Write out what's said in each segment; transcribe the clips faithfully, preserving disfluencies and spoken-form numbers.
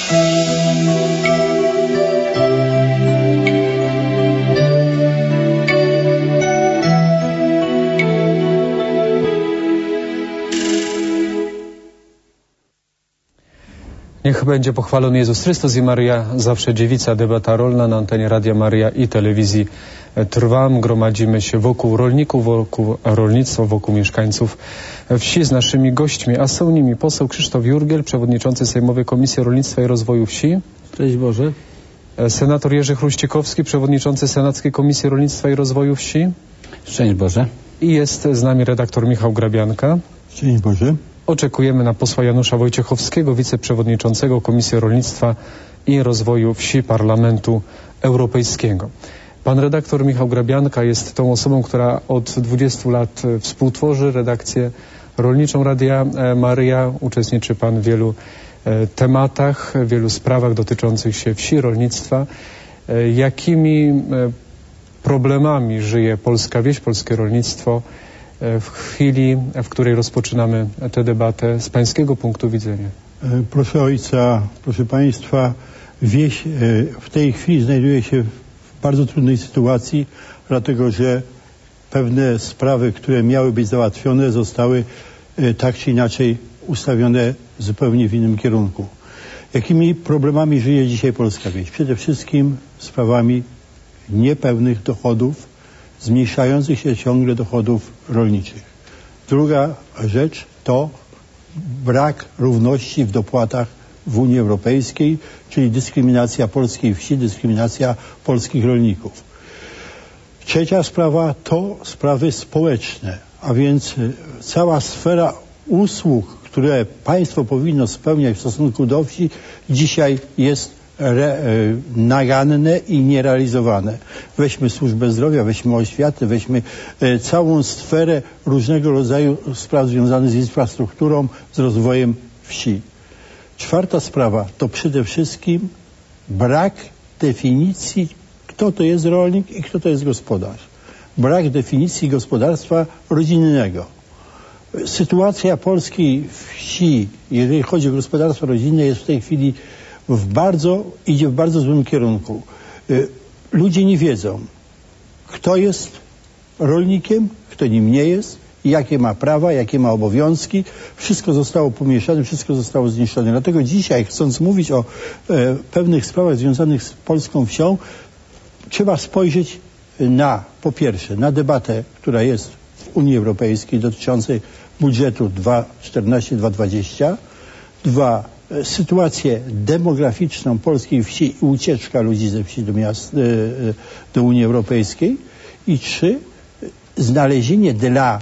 Niech będzie pochwalony Jezus Chrystus i Maryja, zawsze dziewica. Debata rolna na antenie Radia Maryja i telewizji trwa. Gromadzimy się wokół rolników, wokół rolnictwa, wokół mieszkańców wsi z naszymi gośćmi, a są nimi poseł Krzysztof Jurgiel, przewodniczący Sejmowej Komisji Rolnictwa i Rozwoju Wsi. Cześć Boże. Senator Jerzy Chruścikowski, przewodniczący Senackiej Komisji Rolnictwa i Rozwoju Wsi. Szczęść Boże. I jest z nami redaktor Michał Grabianka. Szczęść Boże. Oczekujemy na posła Janusza Wojciechowskiego, wiceprzewodniczącego Komisji Rolnictwa i Rozwoju Wsi Parlamentu Europejskiego. Pan redaktor Michał Grabianka jest tą osobą, która od dwudziestu lat współtworzy redakcję rolniczą Radia Maryja. Uczestniczy pan w wielu tematach, w wielu sprawach dotyczących się wsi, rolnictwa. Jakimi problemami żyje polska wieś, polskie rolnictwo w chwili, w której rozpoczynamy tę debatę z pańskiego punktu widzenia? Proszę ojca, proszę państwa, wieś w tej chwili znajduje się w bardzo trudnej sytuacji, dlatego że pewne sprawy, które miały być załatwione, zostały tak czy inaczej ustawione zupełnie w innym kierunku. Jakimi problemami żyje dzisiaj polska wieś? Przede wszystkim sprawami niepełnych dochodów, zmniejszających się ciągle dochodów rolniczych. Druga rzecz to brak równości w dopłatach w Unii Europejskiej, czyli dyskryminacja polskiej wsi, dyskryminacja polskich rolników. Trzecia sprawa to sprawy społeczne, a więc cała sfera usług, które państwo powinno spełniać w stosunku do wsi, dzisiaj jest Re, naganne i nierealizowane. Weźmy służbę zdrowia, weźmy oświatę, weźmy e, całą sferę różnego rodzaju spraw związanych z infrastrukturą, z rozwojem wsi. Czwarta sprawa to przede wszystkim brak definicji, kto to jest rolnik i kto to jest gospodarz. Brak definicji gospodarstwa rodzinnego. Sytuacja polskiej wsi, jeżeli chodzi o gospodarstwo rodzinne, jest w tej chwili w bardzo, idzie w bardzo złym kierunku. Ludzie nie wiedzą, kto jest rolnikiem, kto nim nie jest, jakie ma prawa, jakie ma obowiązki. Wszystko zostało pomieszane, wszystko zostało zniszczone. Dlatego dzisiaj, chcąc mówić o e, pewnych sprawach związanych z polską wsią, trzeba spojrzeć na, po pierwsze, na debatę, która jest w Unii Europejskiej dotyczącej budżetu dwa tysiące czternastego do dwa tysiące dwudziestego. Dwa, sytuację demograficzną polskiej wsi i ucieczka ludzi ze wsi do miast, do Unii Europejskiej. I trzy, znalezienie dla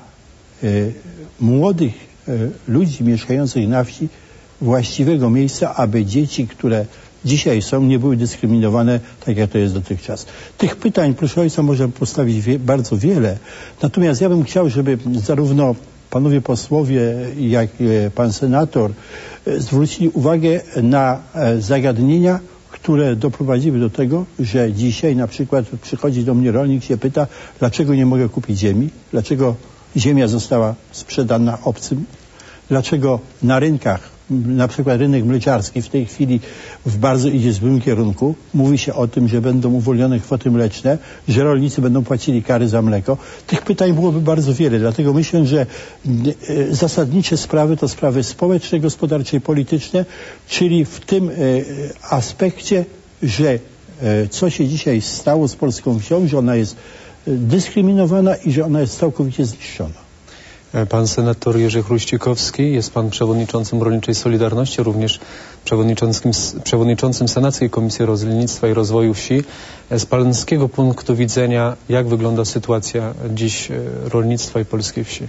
młodych ludzi mieszkających na wsi właściwego miejsca, aby dzieci, które dzisiaj są, nie były dyskryminowane tak, jak to jest dotychczas. Tych pytań, proszę ojca, można postawić wie, bardzo wiele. Natomiast ja bym chciał, żeby zarówno panowie posłowie, jak i pan senator zwrócili uwagę na zagadnienia, które doprowadziły do tego, że dzisiaj na przykład przychodzi do mnie rolnik, się pyta, dlaczego nie mogę kupić ziemi, dlaczego ziemia została sprzedana obcym, dlaczego na rynkach, na przykład rynek mleczarski w tej chwili w bardzo idzie w złym kierunku. Mówi się o tym, że będą uwolnione kwoty mleczne, że rolnicy będą płacili kary za mleko. Tych pytań byłoby bardzo wiele, dlatego myślę, że zasadnicze sprawy to sprawy społeczne, gospodarcze i polityczne, czyli w tym aspekcie, że co się dzisiaj stało z polską wsią, że ona jest dyskryminowana i że ona jest całkowicie zniszczona. Pan senator Jerzy Chruścikowski, jest pan przewodniczącym Rolniczej Solidarności, również przewodniczącym, przewodniczącym Senackiej Komisji Rolnictwa i Rozwoju Wsi. Z pańskiego punktu widzenia, jak wygląda sytuacja dziś rolnictwa i polskiej wsi?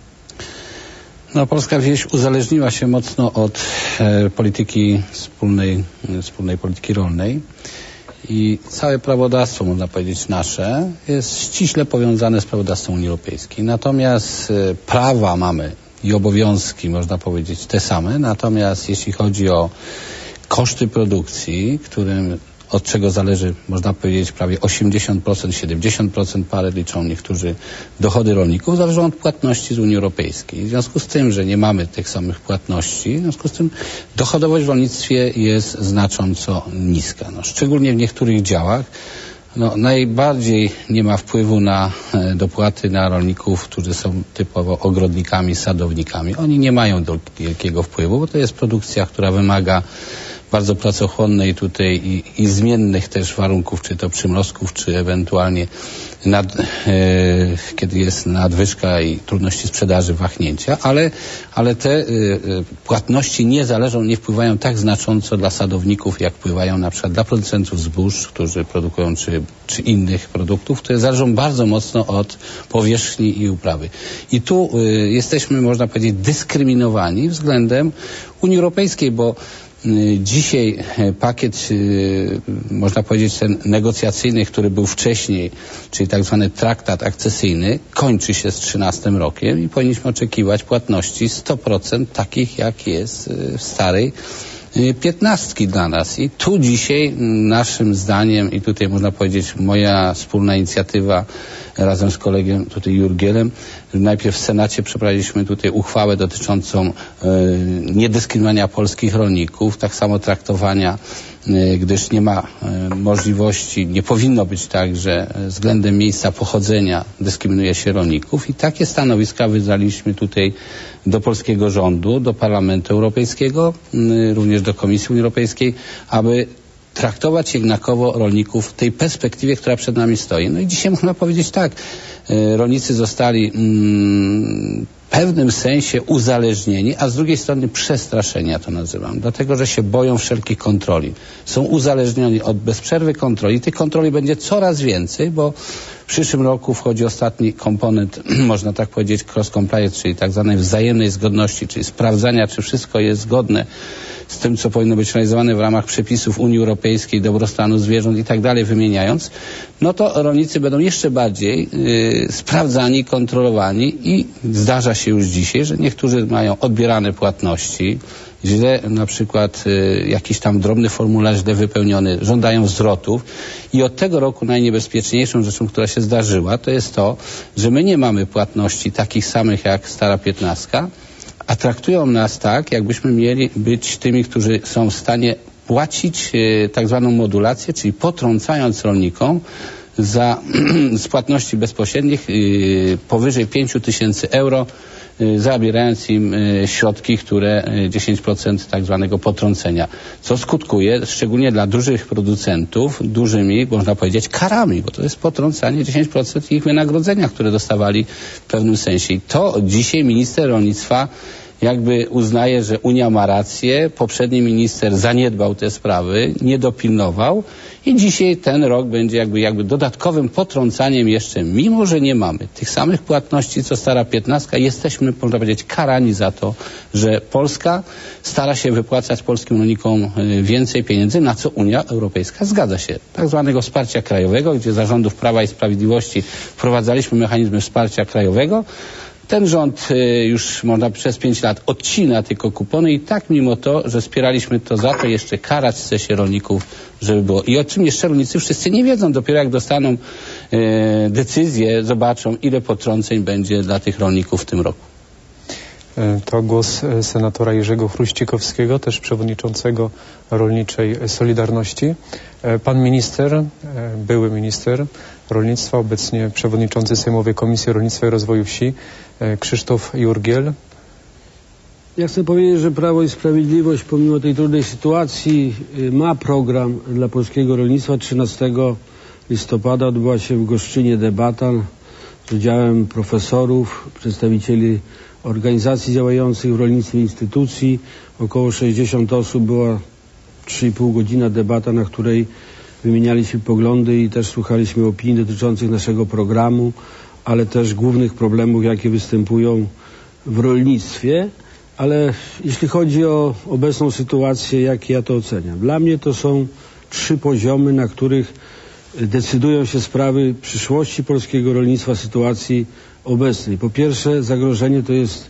No, polska wieś uzależniła się mocno od e, polityki wspólnej, wspólnej polityki rolnej. I całe prawodawstwo, można powiedzieć, nasze jest ściśle powiązane z prawodawstwem Unii Europejskiej. Natomiast e, prawa mamy i obowiązki, można powiedzieć, te same. Natomiast jeśli chodzi o koszty produkcji, którym od czego zależy, można powiedzieć, prawie osiemdziesiąt procent, siedemdziesiąt procent parę liczą niektórzy dochody rolników, zależą od płatności z Unii Europejskiej. W związku z tym, że nie mamy tych samych płatności, w związku z tym dochodowość w rolnictwie jest znacząco niska. No, szczególnie w niektórych działach. No, najbardziej nie ma wpływu na e, dopłaty na rolników, którzy są typowo ogrodnikami, sadownikami. Oni nie mają do, wielkiego wpływu, bo to jest produkcja, która wymaga bardzo pracochłonnej tutaj i, i zmiennych też warunków, czy to przymrozków, czy ewentualnie nad, e, kiedy jest nadwyżka i trudności sprzedaży, wahnięcia, ale, ale te e, płatności nie zależą, nie wpływają tak znacząco dla sadowników, jak wpływają na przykład dla producentów zbóż, którzy produkują czy, czy innych produktów, które zależą bardzo mocno od powierzchni i uprawy. I tu e, jesteśmy, można powiedzieć, dyskryminowani względem Unii Europejskiej, bo dzisiaj pakiet, można powiedzieć, ten negocjacyjny, który był wcześniej, czyli tak zwany traktat akcesyjny, kończy się z trzynastym rokiem i powinniśmy oczekiwać płatności sto procent takich, jak jest w starej piętnastki dla nas. I tu dzisiaj naszym zdaniem, i tutaj można powiedzieć moja wspólna inicjatywa razem z kolegą tutaj Jurgielem, najpierw w Senacie przeprowadziliśmy tutaj uchwałę dotyczącą e, niedyskryminowania polskich rolników, tak samo traktowania, e, gdyż nie ma e, możliwości, nie powinno być tak, że względem miejsca pochodzenia dyskryminuje się rolników i takie stanowiska wydaliśmy tutaj do polskiego rządu, do Parlamentu Europejskiego, e, również do Komisji Unii Europejskiej, aby traktować jednakowo rolników w tej perspektywie, która przed nami stoi. No i dzisiaj można powiedzieć tak, e, rolnicy zostali mm, w pewnym sensie uzależnieni, a z drugiej strony przestraszeni, ja to nazywam, dlatego, że się boją wszelkich kontroli. Są uzależnieni od bez przerwy kontroli. Tych kontroli będzie coraz więcej, bo w przyszłym roku wchodzi ostatni komponent, można tak powiedzieć, cross compliance, czyli tak zwanej wzajemnej zgodności, czyli sprawdzania, czy wszystko jest zgodne z tym, co powinno być realizowane w ramach przepisów Unii Europejskiej, dobrostanu zwierząt i tak dalej, wymieniając, no to rolnicy będą jeszcze bardziej yy, sprawdzani, kontrolowani i zdarza się już dzisiaj, że niektórzy mają odbierane płatności, źle na przykład y, jakiś tam drobny formularz źle wypełniony, żądają zwrotów i od tego roku najniebezpieczniejszą rzeczą, która się zdarzyła, to jest to, że my nie mamy płatności takich samych jak stara piętnastka, a traktują nas tak, jakbyśmy mieli być tymi, którzy są w stanie płacić y, tak zwaną modulację, czyli potrącając rolnikom za z płatności bezpośrednich y, powyżej pięć tysięcy euro, zabierając im środki, które dziesięć procent tak zwanego potrącenia, co skutkuje szczególnie dla dużych producentów dużymi, można powiedzieć, karami, bo to jest potrącanie dziesięć procent ich wynagrodzenia, które dostawali w pewnym sensie. I to dzisiaj minister rolnictwa jakby uznaje, że Unia ma rację, poprzedni minister zaniedbał te sprawy, nie dopilnował i dzisiaj ten rok będzie jakby, jakby dodatkowym potrącaniem jeszcze, mimo że nie mamy tych samych płatności, co stara piętnastka, jesteśmy, można powiedzieć, karani za to, że Polska stara się wypłacać polskim rolnikom więcej pieniędzy, na co Unia Europejska zgadza się. Tak zwanego wsparcia krajowego, gdzie za rządów Prawa i Sprawiedliwości wprowadzaliśmy mechanizmy wsparcia krajowego. Ten rząd już można przez pięć lat odcina tylko kupony i tak mimo to, że wspieraliśmy to za to, jeszcze karać chce się rolników, żeby było. I o czym jeszcze rolnicy wszyscy nie wiedzą. Dopiero jak dostaną e, decyzję, zobaczą, ile potrąceń będzie dla tych rolników w tym roku. To głos senatora Jerzego Chruścikowskiego, też przewodniczącego Rolniczej Solidarności. Pan minister, były minister rolnictwa, obecnie przewodniczący Sejmowej Komisji Rolnictwa i Rozwoju Wsi, Krzysztof Jurgiel. Ja chcę powiedzieć, że Prawo i Sprawiedliwość pomimo tej trudnej sytuacji ma program dla polskiego rolnictwa. trzynastego listopada odbyła się w Goszczynie debata z udziałem profesorów, przedstawicieli organizacji działających w rolnictwie, instytucji. Około sześćdziesiąt osób, była trzy i pół godzina debata, na której wymienialiśmy poglądy i też słuchaliśmy opinii dotyczących naszego programu, ale też głównych problemów, jakie występują w rolnictwie. Ale jeśli chodzi o obecną sytuację, jak ja to oceniam? Dla mnie to są trzy poziomy, na których decydują się sprawy przyszłości polskiego rolnictwa, sytuacji obecnej. Po pierwsze, zagrożenie to jest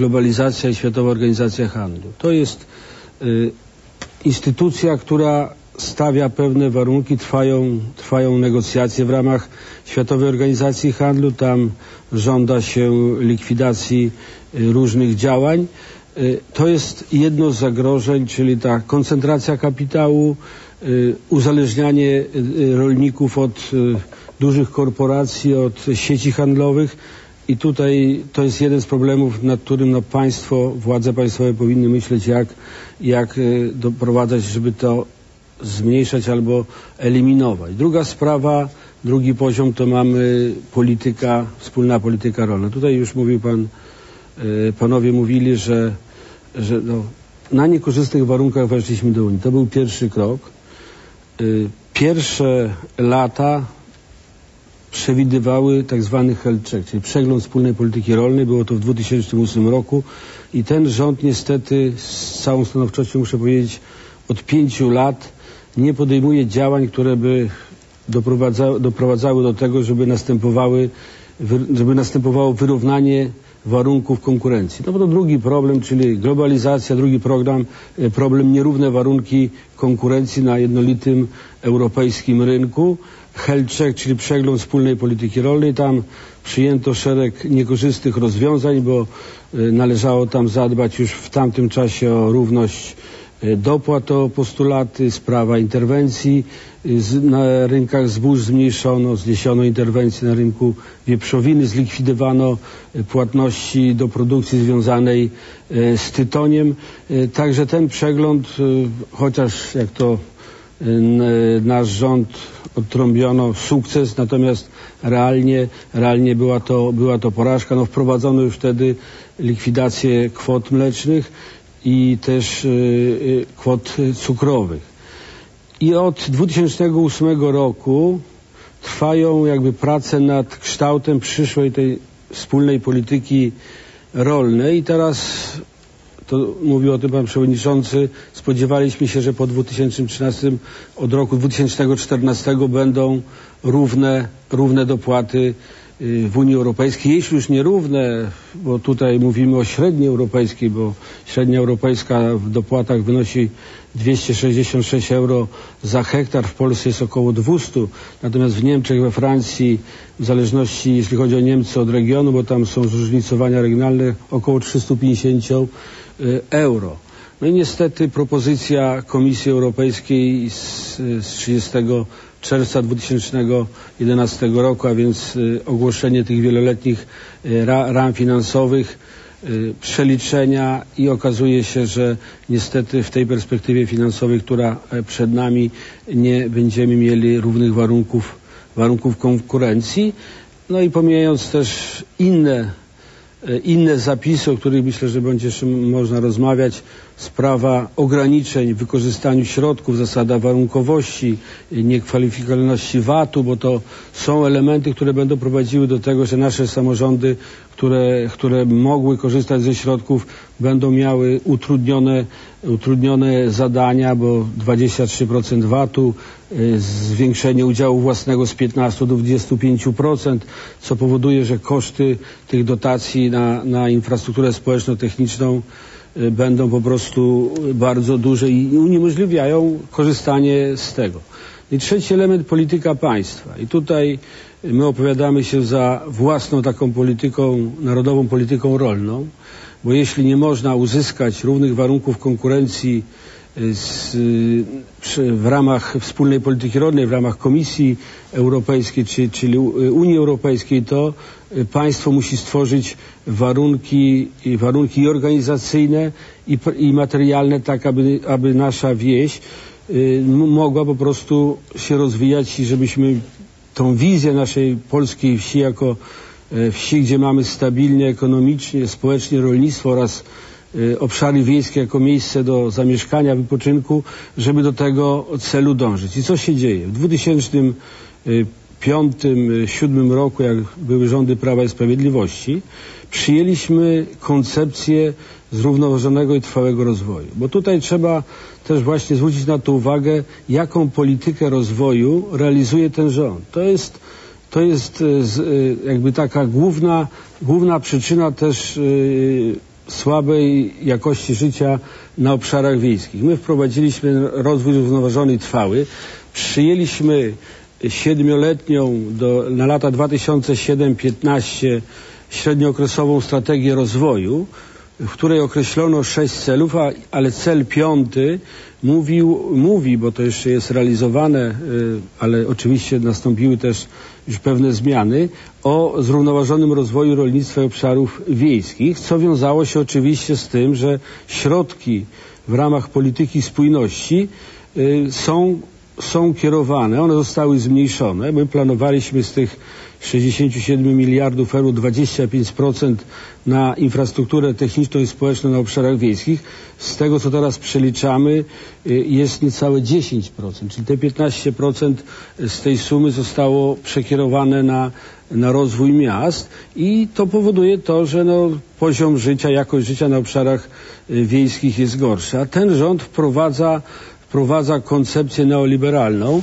globalizacja i Światowa Organizacja Handlu. To jest y, instytucja, która stawia pewne warunki, trwają, trwają negocjacje w ramach Światowej Organizacji Handlu, tam żąda się likwidacji różnych działań. To jest jedno z zagrożeń, czyli ta koncentracja kapitału, uzależnianie rolników od dużych korporacji, od sieci handlowych i tutaj to jest jeden z problemów, nad którym no, państwo, władze państwowe powinny myśleć, jak, jak doprowadzać, żeby to zmniejszać albo eliminować. Druga sprawa, drugi poziom to mamy polityka, wspólna polityka rolna. Tutaj już mówił pan, panowie mówili, że, że no, na niekorzystnych warunkach weszliśmy do Unii. To był pierwszy krok. Pierwsze lata przewidywały tak zwany health check, czyli przegląd wspólnej polityki rolnej. Było to w dwa tysiące ósmym roku i ten rząd niestety z całą stanowczością muszę powiedzieć od pięciu lat nie podejmuje działań, które by doprowadzały, doprowadzały do tego, żeby następowały, żeby następowało wyrównanie warunków konkurencji. No bo to drugi problem, czyli globalizacja, drugi program, problem nierówne warunki konkurencji na jednolitym europejskim rynku. Health check, czyli przegląd wspólnej polityki rolnej. Tam przyjęto szereg niekorzystnych rozwiązań, bo należało tam zadbać już w tamtym czasie o równość dopłat, o postulaty, sprawa interwencji na rynkach zbóż zmniejszono, zniesiono interwencje na rynku wieprzowiny, zlikwidowano płatności do produkcji związanej z tytoniem. Także ten przegląd, chociaż jak to nasz rząd odtrąbiono, sukces, natomiast realnie, realnie była to, była to porażka. No, wprowadzono już wtedy likwidację kwot mlecznych i też y, kwot cukrowych. I od dwa tysiące ósmego roku trwają jakby prace nad kształtem przyszłej tej wspólnej polityki rolnej i teraz, to mówił o tym pan przewodniczący, spodziewaliśmy się, że po dwa tysiące trzynastym, od roku dwa tysiące czternastego będą równe, równe dopłaty w Unii Europejskiej, jeśli już nierówne, bo tutaj mówimy o średniej europejskiej, bo średnia europejska w dopłatach wynosi dwieście sześćdziesiąt sześć euro za hektar, w Polsce jest około dwieście, natomiast w Niemczech, we Francji, w zależności jeśli chodzi o Niemcy od regionu, bo tam są zróżnicowania regionalne, około trzysta pięćdziesiąt euro. No i niestety propozycja Komisji Europejskiej z, z trzydziestego czerwca dwa tysiące jedenastego roku, a więc y, ogłoszenie tych wieloletnich y, ra, ram finansowych, y, przeliczenia i okazuje się, że niestety w tej perspektywie finansowej, która przed nami, nie będziemy mieli równych warunków, warunków konkurencji. No i pomijając też inne inne zapisy, o których myślę, że będzie jeszcze można rozmawiać, sprawa ograniczeń w wykorzystaniu środków, zasada warunkowości, niekwalifikowalności V A T-u, bo to są elementy, które będą prowadziły do tego, że nasze samorządy, które, które mogły korzystać ze środków, będą miały utrudnione, utrudnione zadania, bo dwadzieścia trzy procent V A T-u, zwiększenie udziału własnego z piętnastu do dwudziestu pięciu procent, co powoduje, że koszty tych dotacji na, na infrastrukturę społeczno-techniczną będą po prostu bardzo duże i uniemożliwiają korzystanie z tego. I trzeci element, polityka państwa. I tutaj my opowiadamy się za własną taką polityką, narodową polityką rolną, bo jeśli nie można uzyskać równych warunków konkurencji z, w ramach wspólnej polityki rolnej, w ramach Komisji Europejskiej, czy, czyli Unii Europejskiej, to państwo musi stworzyć warunki, warunki organizacyjne i, i materialne, tak aby, aby nasza wieś y, mogła po prostu się rozwijać i żebyśmy tą wizję naszej polskiej wsi jako y, wsi, gdzie mamy stabilnie, ekonomicznie, społecznie rolnictwo oraz y, obszary wiejskie jako miejsce do zamieszkania, wypoczynku, żeby do tego celu dążyć. I co się dzieje? W dwa tysiące piątym, dwa tysiące siódmym roku, jak były rządy Prawa i Sprawiedliwości, przyjęliśmy koncepcję zrównoważonego i trwałego rozwoju. Bo tutaj trzeba też właśnie zwrócić na to uwagę, jaką politykę rozwoju realizuje ten rząd. To jest, to jest jakby taka główna, główna przyczyna też słabej jakości życia na obszarach wiejskich. My wprowadziliśmy rozwój zrównoważony i trwały. Przyjęliśmy siedmioletnią do, na lata dwa tysiące siódmy do piętnastego średniookresową strategię rozwoju, w której określono sześć celów, a, ale cel piąty mówił, mówi, bo to jeszcze jest realizowane, ale oczywiście nastąpiły też już pewne zmiany, o zrównoważonym rozwoju rolnictwa i obszarów wiejskich, co wiązało się oczywiście z tym, że środki w ramach polityki spójności y, są, są kierowane, one zostały zmniejszone. My planowaliśmy z tych sześćdziesiąt siedem miliardów euro dwadzieścia pięć procent na infrastrukturę techniczną i społeczną na obszarach wiejskich. Z tego, co teraz przeliczamy, jest niecałe dziesięć procent, czyli te piętnaście procent z tej sumy zostało przekierowane na, na rozwój miast i to powoduje to, że no, poziom życia, jakość życia na obszarach wiejskich jest gorsza. A ten rząd wprowadza, wprowadza koncepcję neoliberalną,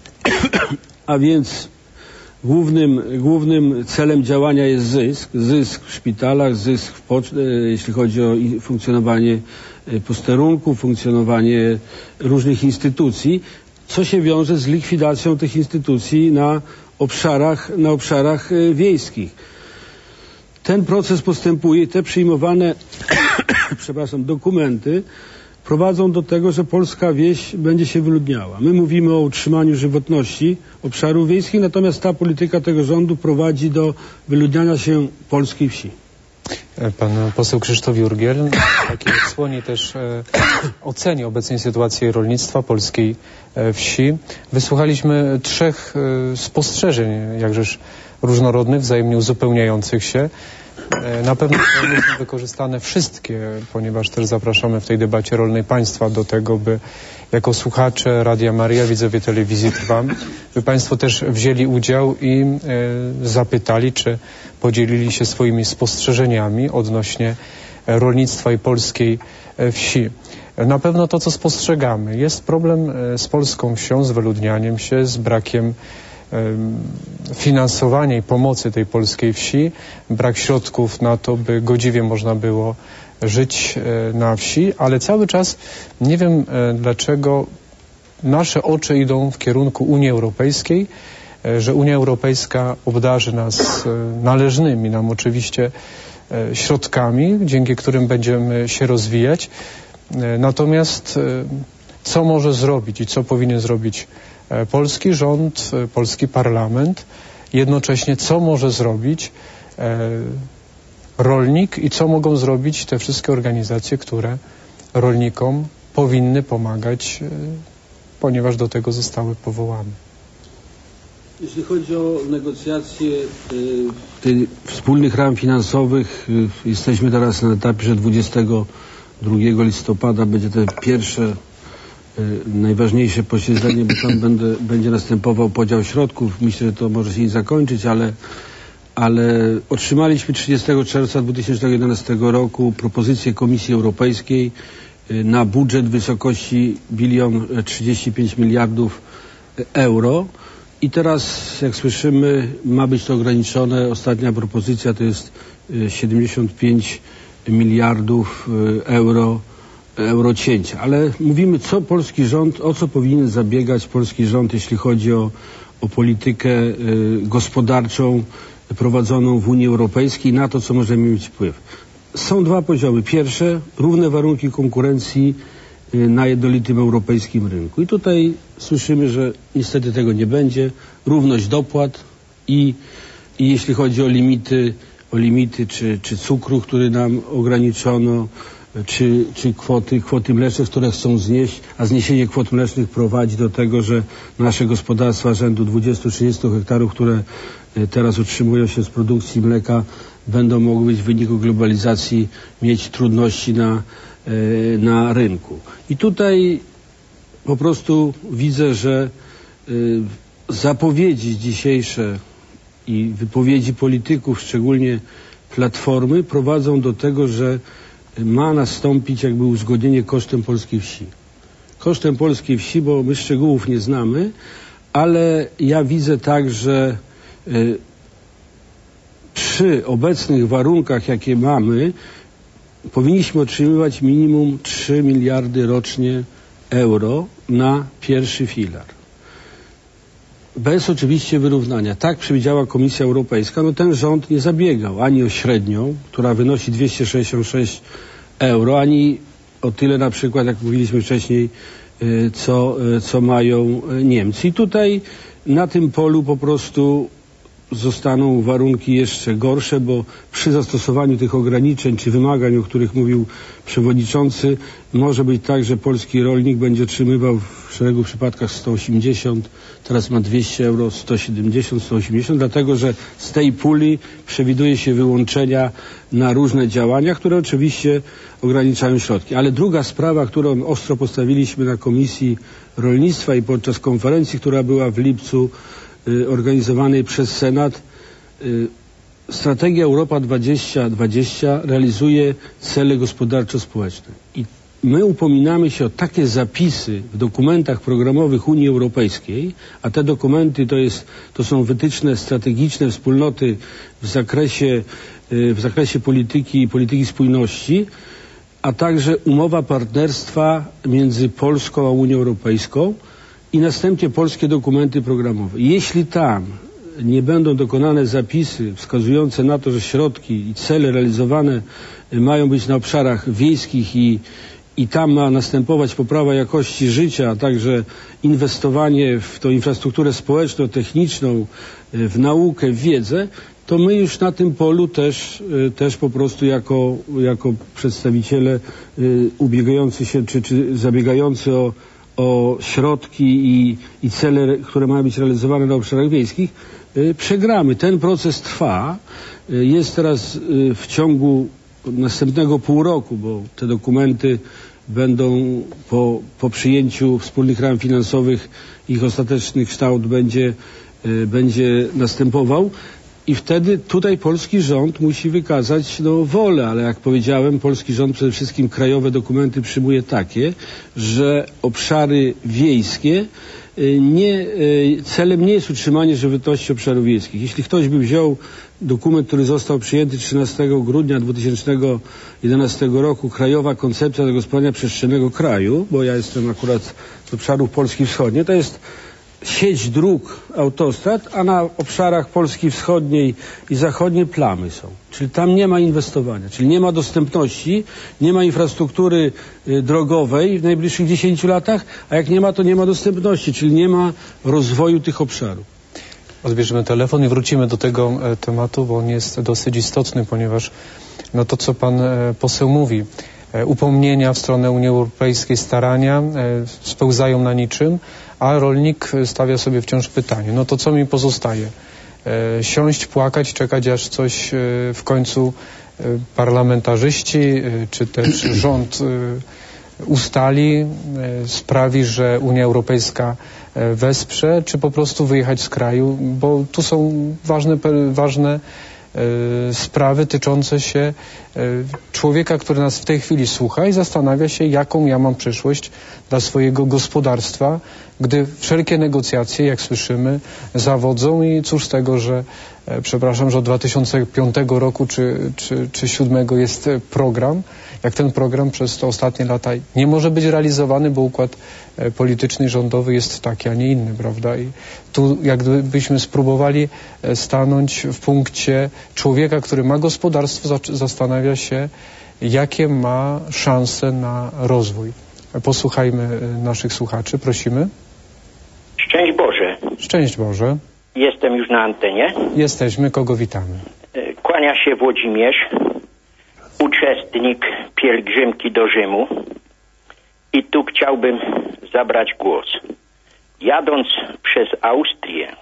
a więc Głównym, głównym celem działania jest zysk. Zysk w szpitalach, zysk w poczcie, jeśli chodzi o funkcjonowanie posterunku, funkcjonowanie różnych instytucji, co się wiąże z likwidacją tych instytucji na obszarach, na obszarach wiejskich. Ten proces postępuje, te przyjmowane przepraszam, dokumenty prowadzą do tego, że polska wieś będzie się wyludniała. My mówimy o utrzymaniu żywotności obszarów wiejskich, natomiast ta polityka tego rządu prowadzi do wyludniania się polskiej wsi. Pan poseł Krzysztof Jurgiel w takiej odsłonie też e, oceni obecnej sytuacji rolnictwa polskiej e, wsi. Wysłuchaliśmy trzech e, spostrzeżeń, jakżeż różnorodnych, wzajemnie uzupełniających się. Na pewno są wykorzystane wszystkie, ponieważ też zapraszamy w tej debacie rolnej Państwa do tego, by jako słuchacze Radia Maryja, widzowie telewizji Trwam, by Państwo też wzięli udział i e, zapytali, czy podzielili się swoimi spostrzeżeniami odnośnie rolnictwa i polskiej wsi. Na pewno to, co spostrzegamy, jest problem z polską wsią, z wyludnianiem się, z brakiem finansowania i pomocy tej polskiej wsi, brak środków na to, by godziwie można było żyć na wsi, ale cały czas nie wiem, dlaczego nasze oczy idą w kierunku Unii Europejskiej, że Unia Europejska obdarzy nas należnymi nam oczywiście środkami, dzięki którym będziemy się rozwijać. Natomiast co może zrobić i co powinien zrobić polski rząd, polski parlament, jednocześnie co może zrobić rolnik i co mogą zrobić te wszystkie organizacje, które rolnikom powinny pomagać, ponieważ do tego zostały powołane. Jeśli chodzi o negocjacje tych wspólnych ram finansowych, jesteśmy teraz na etapie, że dwudziestego drugiego listopada będzie te pierwsze najważniejsze posiedzenie, bo tam będę, będzie następował podział środków. Myślę, że to może się nie zakończyć, ale, ale otrzymaliśmy trzydziestego czerwca dwa tysiące jedenastego roku propozycję Komisji Europejskiej na budżet w wysokości bilion trzydzieści pięć miliardów euro i teraz, jak słyszymy, ma być to ograniczone. Ostatnia propozycja to jest siedemdziesiąt pięć miliardów euro eurocięcia. Ale mówimy, co polski rząd, o co powinien zabiegać polski rząd, jeśli chodzi o, o politykę y, gospodarczą prowadzoną w Unii Europejskiej, na to, co możemy mieć wpływ. Są dwa poziomy. Pierwsze, równe warunki konkurencji y, na jednolitym europejskim rynku. I tutaj słyszymy, że niestety tego nie będzie. Równość dopłat i, i jeśli chodzi o limity, o limity czy, czy cukru, który nam ograniczono, Czy, czy kwoty, kwoty mleczne, które chcą znieść, a zniesienie kwot mlecznych prowadzi do tego, że nasze gospodarstwa rzędu dwudziestu do trzydziestu hektarów, które teraz utrzymują się z produkcji mleka, będą mogły być w wyniku globalizacji mieć trudności na, na rynku. I tutaj po prostu widzę, że zapowiedzi dzisiejsze i wypowiedzi polityków, szczególnie Platformy, prowadzą do tego, że ma nastąpić jakby uzgodnienie kosztem polskiej wsi. Kosztem polskiej wsi, bo my szczegółów nie znamy, ale ja widzę tak, że y, przy obecnych warunkach, jakie mamy, powinniśmy otrzymywać minimum trzy miliardy rocznie euro na pierwszy filar. Bez oczywiście wyrównania. Tak przewidziała Komisja Europejska. No ten rząd nie zabiegał ani o średnią, która wynosi dwieście sześćdziesiąt sześć euro, ani o tyle na przykład, jak mówiliśmy wcześniej, co, co mają Niemcy. I tutaj na tym polu po prostu zostaną warunki jeszcze gorsze, bo przy zastosowaniu tych ograniczeń czy wymagań, o których mówił przewodniczący, może być tak, że polski rolnik będzie otrzymywał w szeregu przypadkach sto osiemdziesiąt, teraz ma dwieście euro, sto siedemdziesiąt, sto osiemdziesiąt, dlatego że z tej puli przewiduje się wyłączenia na różne działania, które oczywiście ograniczają środki. Ale druga sprawa, którą ostro postawiliśmy na Komisji Rolnictwa i podczas konferencji, która była w lipcu organizowanej przez Senat, strategia Europa dwadzieścia dwadzieścia realizuje cele gospodarczo-społeczne. I my upominamy się o takie zapisy w dokumentach programowych Unii Europejskiej, a te dokumenty to, jest, to są wytyczne strategiczne wspólnoty w zakresie, w zakresie polityki i polityki spójności, a także umowa partnerstwa między Polską a Unią Europejską i następnie polskie dokumenty programowe. Jeśli tam nie będą dokonane zapisy wskazujące na to, że środki i cele realizowane mają być na obszarach wiejskich i, i tam ma następować poprawa jakości życia, a także inwestowanie w tą infrastrukturę społeczną, techniczną, w naukę, w wiedzę, to my już na tym polu też, też po prostu jako, jako przedstawiciele ubiegający się czy, czy zabiegający o o środki i, i cele, które mają być realizowane na obszarach wiejskich, y, przegramy. Ten proces trwa. Y, jest teraz y, w ciągu następnego pół roku, bo te dokumenty będą po, po przyjęciu wspólnych ram finansowych, ich ostateczny kształt będzie, y, będzie następował. I wtedy tutaj polski rząd musi wykazać no, wolę, ale jak powiedziałem, polski rząd przede wszystkim krajowe dokumenty przyjmuje takie, że obszary wiejskie, nie, celem nie jest utrzymanie żywotności obszarów wiejskich. Jeśli ktoś by wziął dokument, który został przyjęty trzynastego grudnia dwa tysiące jedenastego roku, Krajowa Koncepcja Zagospodarowania Przestrzennego Kraju, bo ja jestem akurat z obszarów Polski Wschodniej, to jest sieć dróg, autostrad, a na obszarach Polski Wschodniej i Zachodniej plamy są. Czyli tam nie ma inwestowania, czyli nie ma dostępności, nie ma infrastruktury y, drogowej w najbliższych dziesięciu latach, a jak nie ma, to nie ma dostępności, czyli nie ma rozwoju tych obszarów. Odbierzemy telefon i wrócimy do tego e, tematu, bo on jest dosyć istotny, ponieważ no to, co pan e, poseł mówi, e, upomnienia w stronę Unii Europejskiej, starania e, spełzają na niczym, a rolnik stawia sobie wciąż pytanie, no to co mi pozostaje? E, siąść, płakać, czekać, aż coś e, w końcu e, parlamentarzyści e, czy też rząd e, ustali, e, sprawi, że Unia Europejska e, wesprze, czy po prostu wyjechać z kraju, bo tu są ważne, ważne e, sprawy tyczące się e, człowieka, który nas w tej chwili słucha i zastanawia się, jaką ja mam przyszłość dla swojego gospodarstwa, gdy wszelkie negocjacje, jak słyszymy, zawodzą i cóż z tego, że e, przepraszam, że od dwa tysiące piątego roku czy, czy, czy dwa tysiące siódmego jest program, jak ten program przez te ostatnie lata nie może być realizowany, bo układ e, polityczny, rządowy jest taki, a nie inny, prawda? I tu jak gdybyśmy spróbowali e, stanąć w punkcie człowieka, który ma gospodarstwo, zastanawia się, jakie ma szanse na rozwój. Posłuchajmy naszych słuchaczy, prosimy. Szczęść Boże. Szczęść Boże. Jestem już na antenie. Jesteśmy, kogo witamy? Kłania się Włodzimierz, uczestnik pielgrzymki do Rzymu. I tu chciałbym zabrać głos. Jadąc przez Austrię,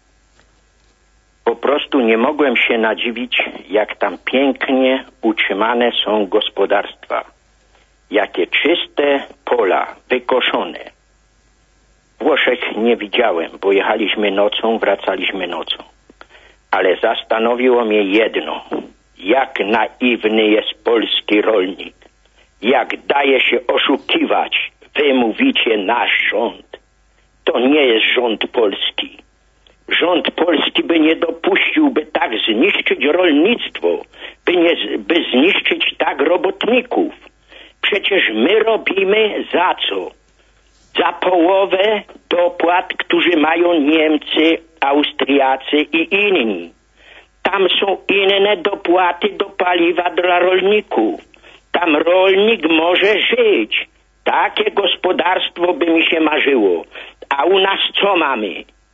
po prostu nie mogłem się nadziwić, jak tam pięknie utrzymane są gospodarstwa. Jakie czyste pola, wykoszone. Włoszech nie widziałem, bo jechaliśmy nocą, wracaliśmy nocą. Ale zastanowiło mnie jedno. Jak naiwny jest polski rolnik. Jak daje się oszukiwać. Wy mówicie nasz rząd. To nie jest rząd polski. rząd polski by nie dopuścił, by tak zniszczyć rolnictwo, by, nie, by zniszczyć tak robotników. Przecież my robimy za co? Za połowę dopłat, którzy mają Niemcy, Austriacy i inni. Tam są inne dopłaty do paliwa dla rolników. Tam rolnik może żyć. Takie gospodarstwo by mi się marzyło. A u nas co mamy?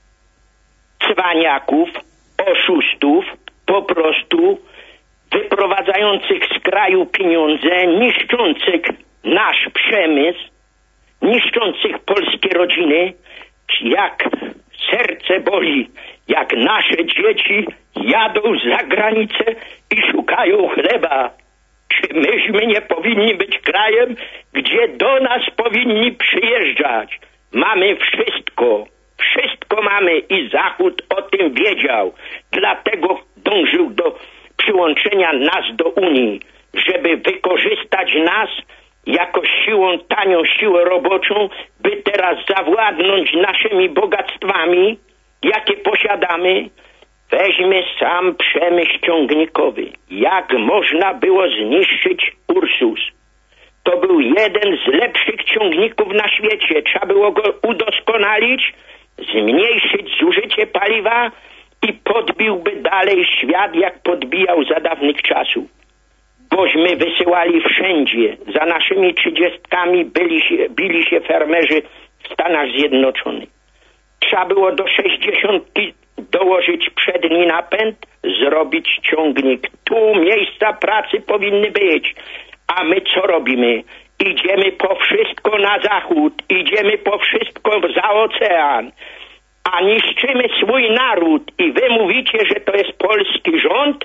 Cwaniaków, oszustów, po prostu wyprowadzających z kraju pieniądze, niszczących nasz przemysł, niszczących polskie rodziny. Jak serce boli, jak nasze dzieci jadą za granicę i szukają chleba. Czy myśmy nie powinni być krajem, gdzie do nas powinni przyjeżdżać? Mamy wszystko. Wszystko mamy i Zachód o tym wiedział. Dlatego dążył do przyłączenia nas do Unii, żeby wykorzystać nas jako siłą, tanią siłę roboczą, by teraz zawładnąć naszymi bogactwami, jakie posiadamy. Weźmy sam przemysł ciągnikowy. Jak można było zniszczyć Ursus? To był jeden z lepszych ciągników na świecie. Trzeba było go udoskonalić, zmniejszyć zużycie paliwa i podbiłby dalej świat, jak podbijał za dawnych czasów. Bośmy wysyłali wszędzie. Za naszymi trzydziestkami byli się, bili się fermerzy w Stanach Zjednoczonych. Trzeba było do sześćdziesiątki dołożyć przedni napęd, zrobić ciągnik. Tu miejsca pracy powinny być. A my co robimy? Idziemy po wszystko na zachód, idziemy po wszystko za ocean, a niszczymy swój naród i wy mówicie, że to jest polski rząd?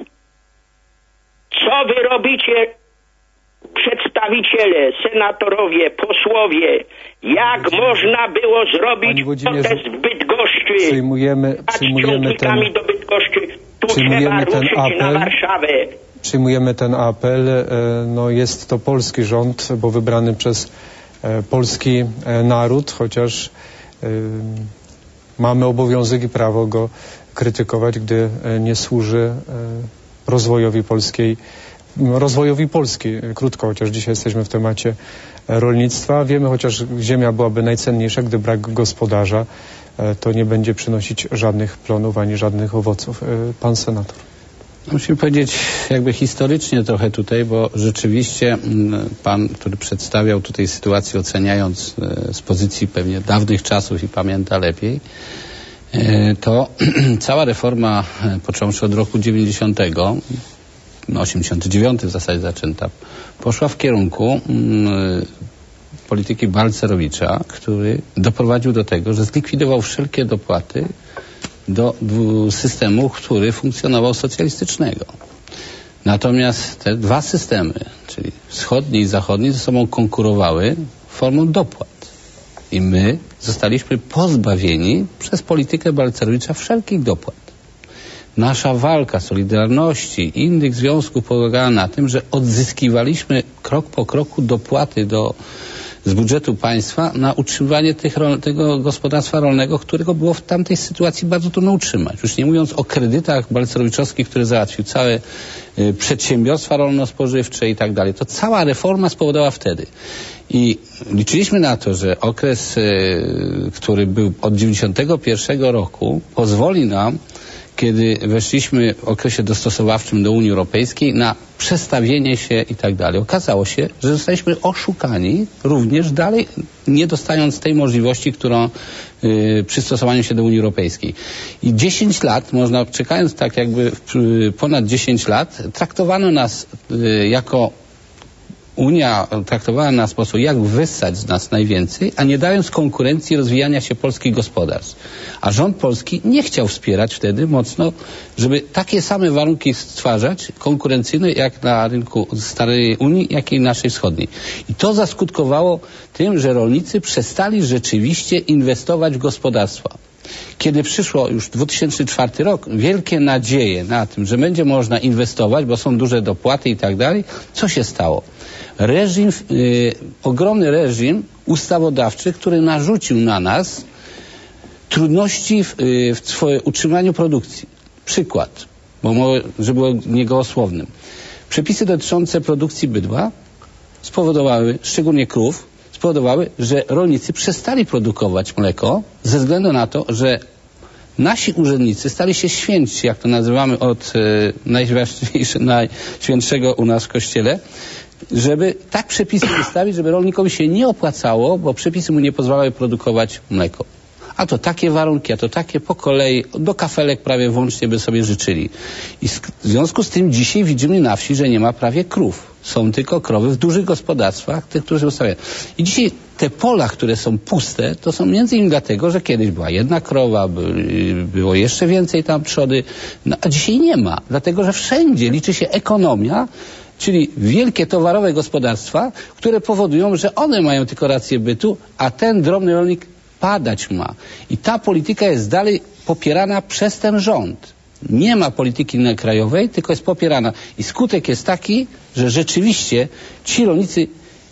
Co wy robicie, przedstawiciele, senatorowie, posłowie? Jak Panie można było zrobić protest w Bydgoszczy? Przyjmujemy, przyjmujemy ten, do Bydgoszczy. Tu przyjmujemy trzeba ruszyć ten apel. na Warszawę. Przyjmujemy ten apel. No, jest to polski rząd, bo wybrany przez polski naród, chociaż mamy obowiązek i prawo go krytykować, gdy nie służy rozwojowi polskiej, rozwojowi Polski, krótko, chociaż dzisiaj jesteśmy w temacie rolnictwa. Wiemy, chociaż ziemia byłaby najcenniejsza, gdy brak gospodarza, to nie będzie przynosić żadnych plonów ani żadnych owoców. Pan senator. Musimy powiedzieć jakby historycznie trochę tutaj, bo rzeczywiście pan, który przedstawiał tutaj sytuację, oceniając z pozycji pewnie dawnych czasów i pamięta lepiej, to cała reforma, począwszy od roku dziewięćdziesiątego, no osiemdziesiąty dziewiąty w zasadzie zaczęta, poszła w kierunku polityki Balcerowicza, który doprowadził do tego, że zlikwidował wszelkie dopłaty do systemu, który funkcjonował socjalistycznego. Natomiast te dwa systemy, czyli wschodni i zachodni, ze sobą konkurowały formą dopłat. I my zostaliśmy pozbawieni przez politykę Balcerowicza wszelkich dopłat. Nasza walka Solidarności i innych związków polegała na tym, że odzyskiwaliśmy krok po kroku dopłaty do, z budżetu państwa na utrzymywanie tych, tego gospodarstwa rolnego, którego było w tamtej sytuacji bardzo trudno utrzymać. Już nie mówiąc o kredytach balcerowiczowskich, które załatwił całe y, przedsiębiorstwa rolno-spożywcze i tak dalej. To cała reforma spowodowała wtedy. I liczyliśmy na to, że okres, y, który był od dziewięćdziesiątego pierwszego roku, pozwoli nam, kiedy weszliśmy w okresie dostosowawczym do Unii Europejskiej, na przestawienie się i tak dalej. Okazało się, że zostaliśmy oszukani również dalej, nie dostając tej możliwości, którą y, przystosowaniu się do Unii Europejskiej. I dziesięć lat, można, czekając tak jakby y, ponad dziesięć lat, traktowano nas y, jako Unia traktowała nas w sposób, jak wyssać z nas najwięcej, a nie dając konkurencji rozwijania się polskich gospodarstw. A rząd polski nie chciał wspierać wtedy mocno, żeby takie same warunki stwarzać, konkurencyjne jak na rynku starej Unii, jak i naszej wschodniej. I to zaskutkowało tym, że rolnicy przestali rzeczywiście inwestować w gospodarstwa. Kiedy przyszło już dwa tysiące czwarty rok, wielkie nadzieje na tym, że będzie można inwestować, bo są duże dopłaty i tak dalej, co się stało? Reżim, yy, ogromny reżim ustawodawczy, który narzucił na nas trudności w, w swoim utrzymaniu produkcji. Przykład, bo może, żeby było niegołosłownym. Przepisy dotyczące produkcji bydła spowodowały, szczególnie krów, spowodowały, że rolnicy przestali produkować mleko ze względu na to, że nasi urzędnicy stali się święci, jak to nazywamy od e, najważniejszego, najświętszego u nas w kościele, żeby tak przepisy wystawić, żeby rolnikowi się nie opłacało, bo przepisy mu nie pozwalały produkować mleko. A to takie warunki, a to takie po kolei, do kafelek prawie włącznie by sobie życzyli. I w związku z tym dzisiaj widzimy na wsi, że nie ma prawie krów. Są tylko krowy w dużych gospodarstwach, tych, którzy ustawiają. I dzisiaj te pola, które są puste, to są między innymi dlatego, że kiedyś była jedna krowa, by, było jeszcze więcej tam trzody, no, a dzisiaj nie ma. Dlatego, że wszędzie liczy się ekonomia, czyli wielkie towarowe gospodarstwa, które powodują, że one mają tylko rację bytu, a ten drobny rolnik padać ma. I ta polityka jest dalej popierana przez ten rząd. Nie ma polityki krajowej, tylko jest popierana. I skutek jest taki, że rzeczywiście ci rolnicy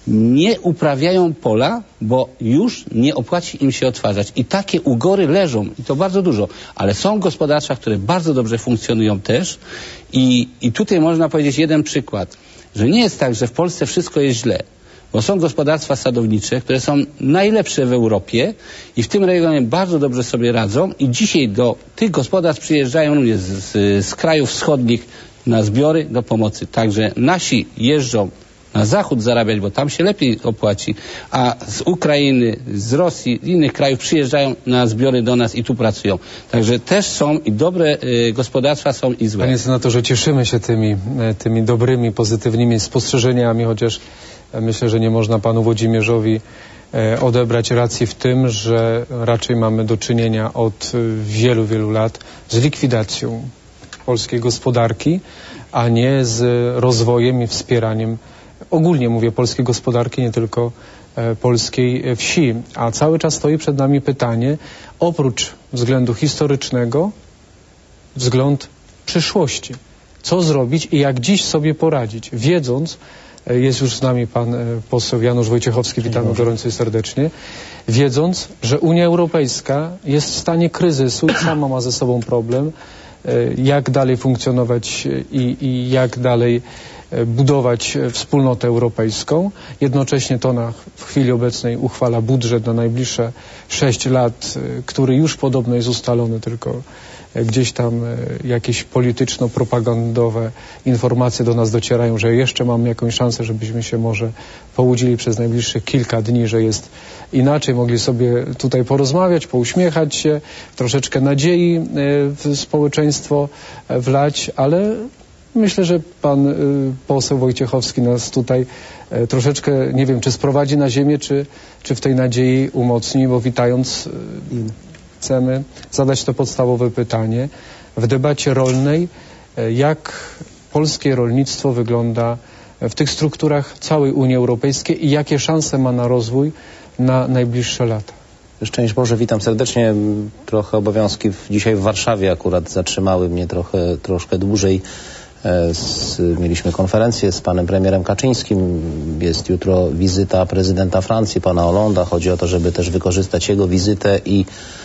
nie uprawiają pola, bo już nie opłaci im się odtwarzać. I takie ugory leżą, i to bardzo dużo. Ale są gospodarstwa, które bardzo dobrze funkcjonują też. I, i tutaj można powiedzieć jeden przykład, że nie jest tak, że w Polsce wszystko jest źle. Bo są gospodarstwa sadownicze, które są najlepsze w Europie i w tym regionie bardzo dobrze sobie radzą i dzisiaj do tych gospodarstw przyjeżdżają ludzie z, z, z krajów wschodnich na zbiory do pomocy. Także nasi jeżdżą na zachód zarabiać, bo tam się lepiej opłaci, a z Ukrainy, z Rosji, z innych krajów przyjeżdżają na zbiory do nas i tu pracują. Także też są i dobre y, gospodarstwa są i złe. Panie senatorze, cieszymy się tymi, tymi dobrymi, pozytywnymi spostrzeżeniami, chociaż myślę, że nie można panu Włodzimierzowi e, odebrać racji w tym, że raczej mamy do czynienia od wielu, wielu lat z likwidacją polskiej gospodarki, a nie z rozwojem i wspieraniem, ogólnie mówię, polskiej gospodarki, nie tylko e, polskiej wsi. A cały czas stoi przed nami pytanie, oprócz względu historycznego, wzgląd przyszłości. Co zrobić i jak dziś sobie poradzić, wiedząc, jest już z nami pan poseł Janusz Wojciechowski, witamy gorąco i serdecznie, wiedząc, że Unia Europejska jest w stanie kryzysu i sama ma ze sobą problem, jak dalej funkcjonować i, i jak dalej budować wspólnotę europejską. Jednocześnie to na, w chwili obecnej uchwala budżet na najbliższe sześć lat, który już podobno jest ustalony, tylko gdzieś tam jakieś polityczno-propagandowe informacje do nas docierają, że jeszcze mamy jakąś szansę, żebyśmy się może połudzili przez najbliższych kilka dni, że jest inaczej, mogli sobie tutaj porozmawiać, pouśmiechać się, troszeczkę nadziei w społeczeństwo wlać, ale myślę, że pan poseł Wojciechowski nas tutaj troszeczkę, nie wiem, czy sprowadzi na ziemię, czy, czy w tej nadziei umocni, bo witając chcemy zadać to podstawowe pytanie. W debacie rolnej, jak polskie rolnictwo wygląda w tych strukturach całej Unii Europejskiej i jakie szanse ma na rozwój na najbliższe lata? Szczęść Boże, witam serdecznie. Trochę obowiązki w, dzisiaj w Warszawie akurat zatrzymały mnie trochę, troszkę dłużej. Z, mieliśmy konferencję z panem premierem Kaczyńskim. Jest jutro wizyta prezydenta Francji, pana Hollande'a. Chodzi o to, żeby też wykorzystać jego wizytę i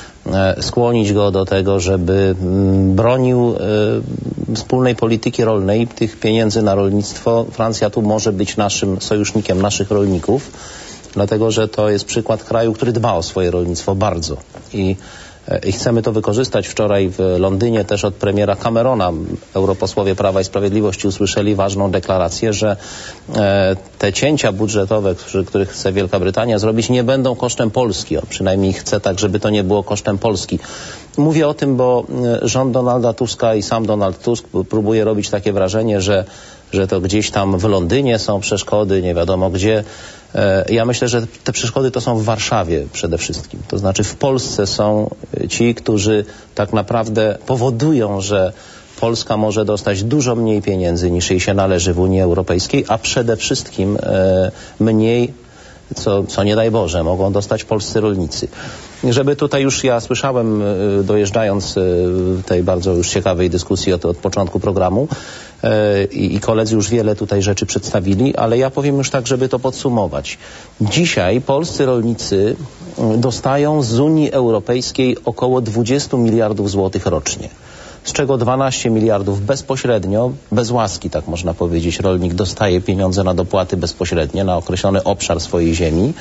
skłonić go do tego, żeby bronił wspólnej polityki rolnej, tych pieniędzy na rolnictwo. Francja tu może być naszym sojusznikiem, naszych rolników, dlatego że to jest przykład kraju, który dba o swoje rolnictwo bardzo. I I chcemy to wykorzystać. Wczoraj w Londynie też od premiera Camerona europosłowie Prawa i Sprawiedliwości usłyszeli ważną deklarację, że e, te cięcia budżetowe, których chce Wielka Brytania zrobić, nie będą kosztem Polski. On przynajmniej chce tak, żeby to nie było kosztem Polski. Mówię o tym, bo rząd Donalda Tuska i sam Donald Tusk próbuje robić takie wrażenie, że, że to gdzieś tam w Londynie są przeszkody, nie wiadomo gdzie. Ja myślę, że te przeszkody to są w Warszawie przede wszystkim. To znaczy w Polsce są ci, którzy tak naprawdę powodują, że Polska może dostać dużo mniej pieniędzy niż jej się należy w Unii Europejskiej, a przede wszystkim e, mniej, co, co nie daj Boże, mogą dostać polscy rolnicy. Żeby tutaj już ja słyszałem, dojeżdżając tej bardzo już ciekawej dyskusji od, od początku programu, i koledzy już wiele tutaj rzeczy przedstawili, ale ja powiem już tak, żeby to podsumować. Dzisiaj polscy rolnicy dostają z Unii Europejskiej około dwadzieścia miliardów złotych rocznie, z czego dwanaście miliardów bezpośrednio, bez łaski, tak można powiedzieć, rolnik dostaje pieniądze na dopłaty bezpośrednie na określony obszar swojej ziemi.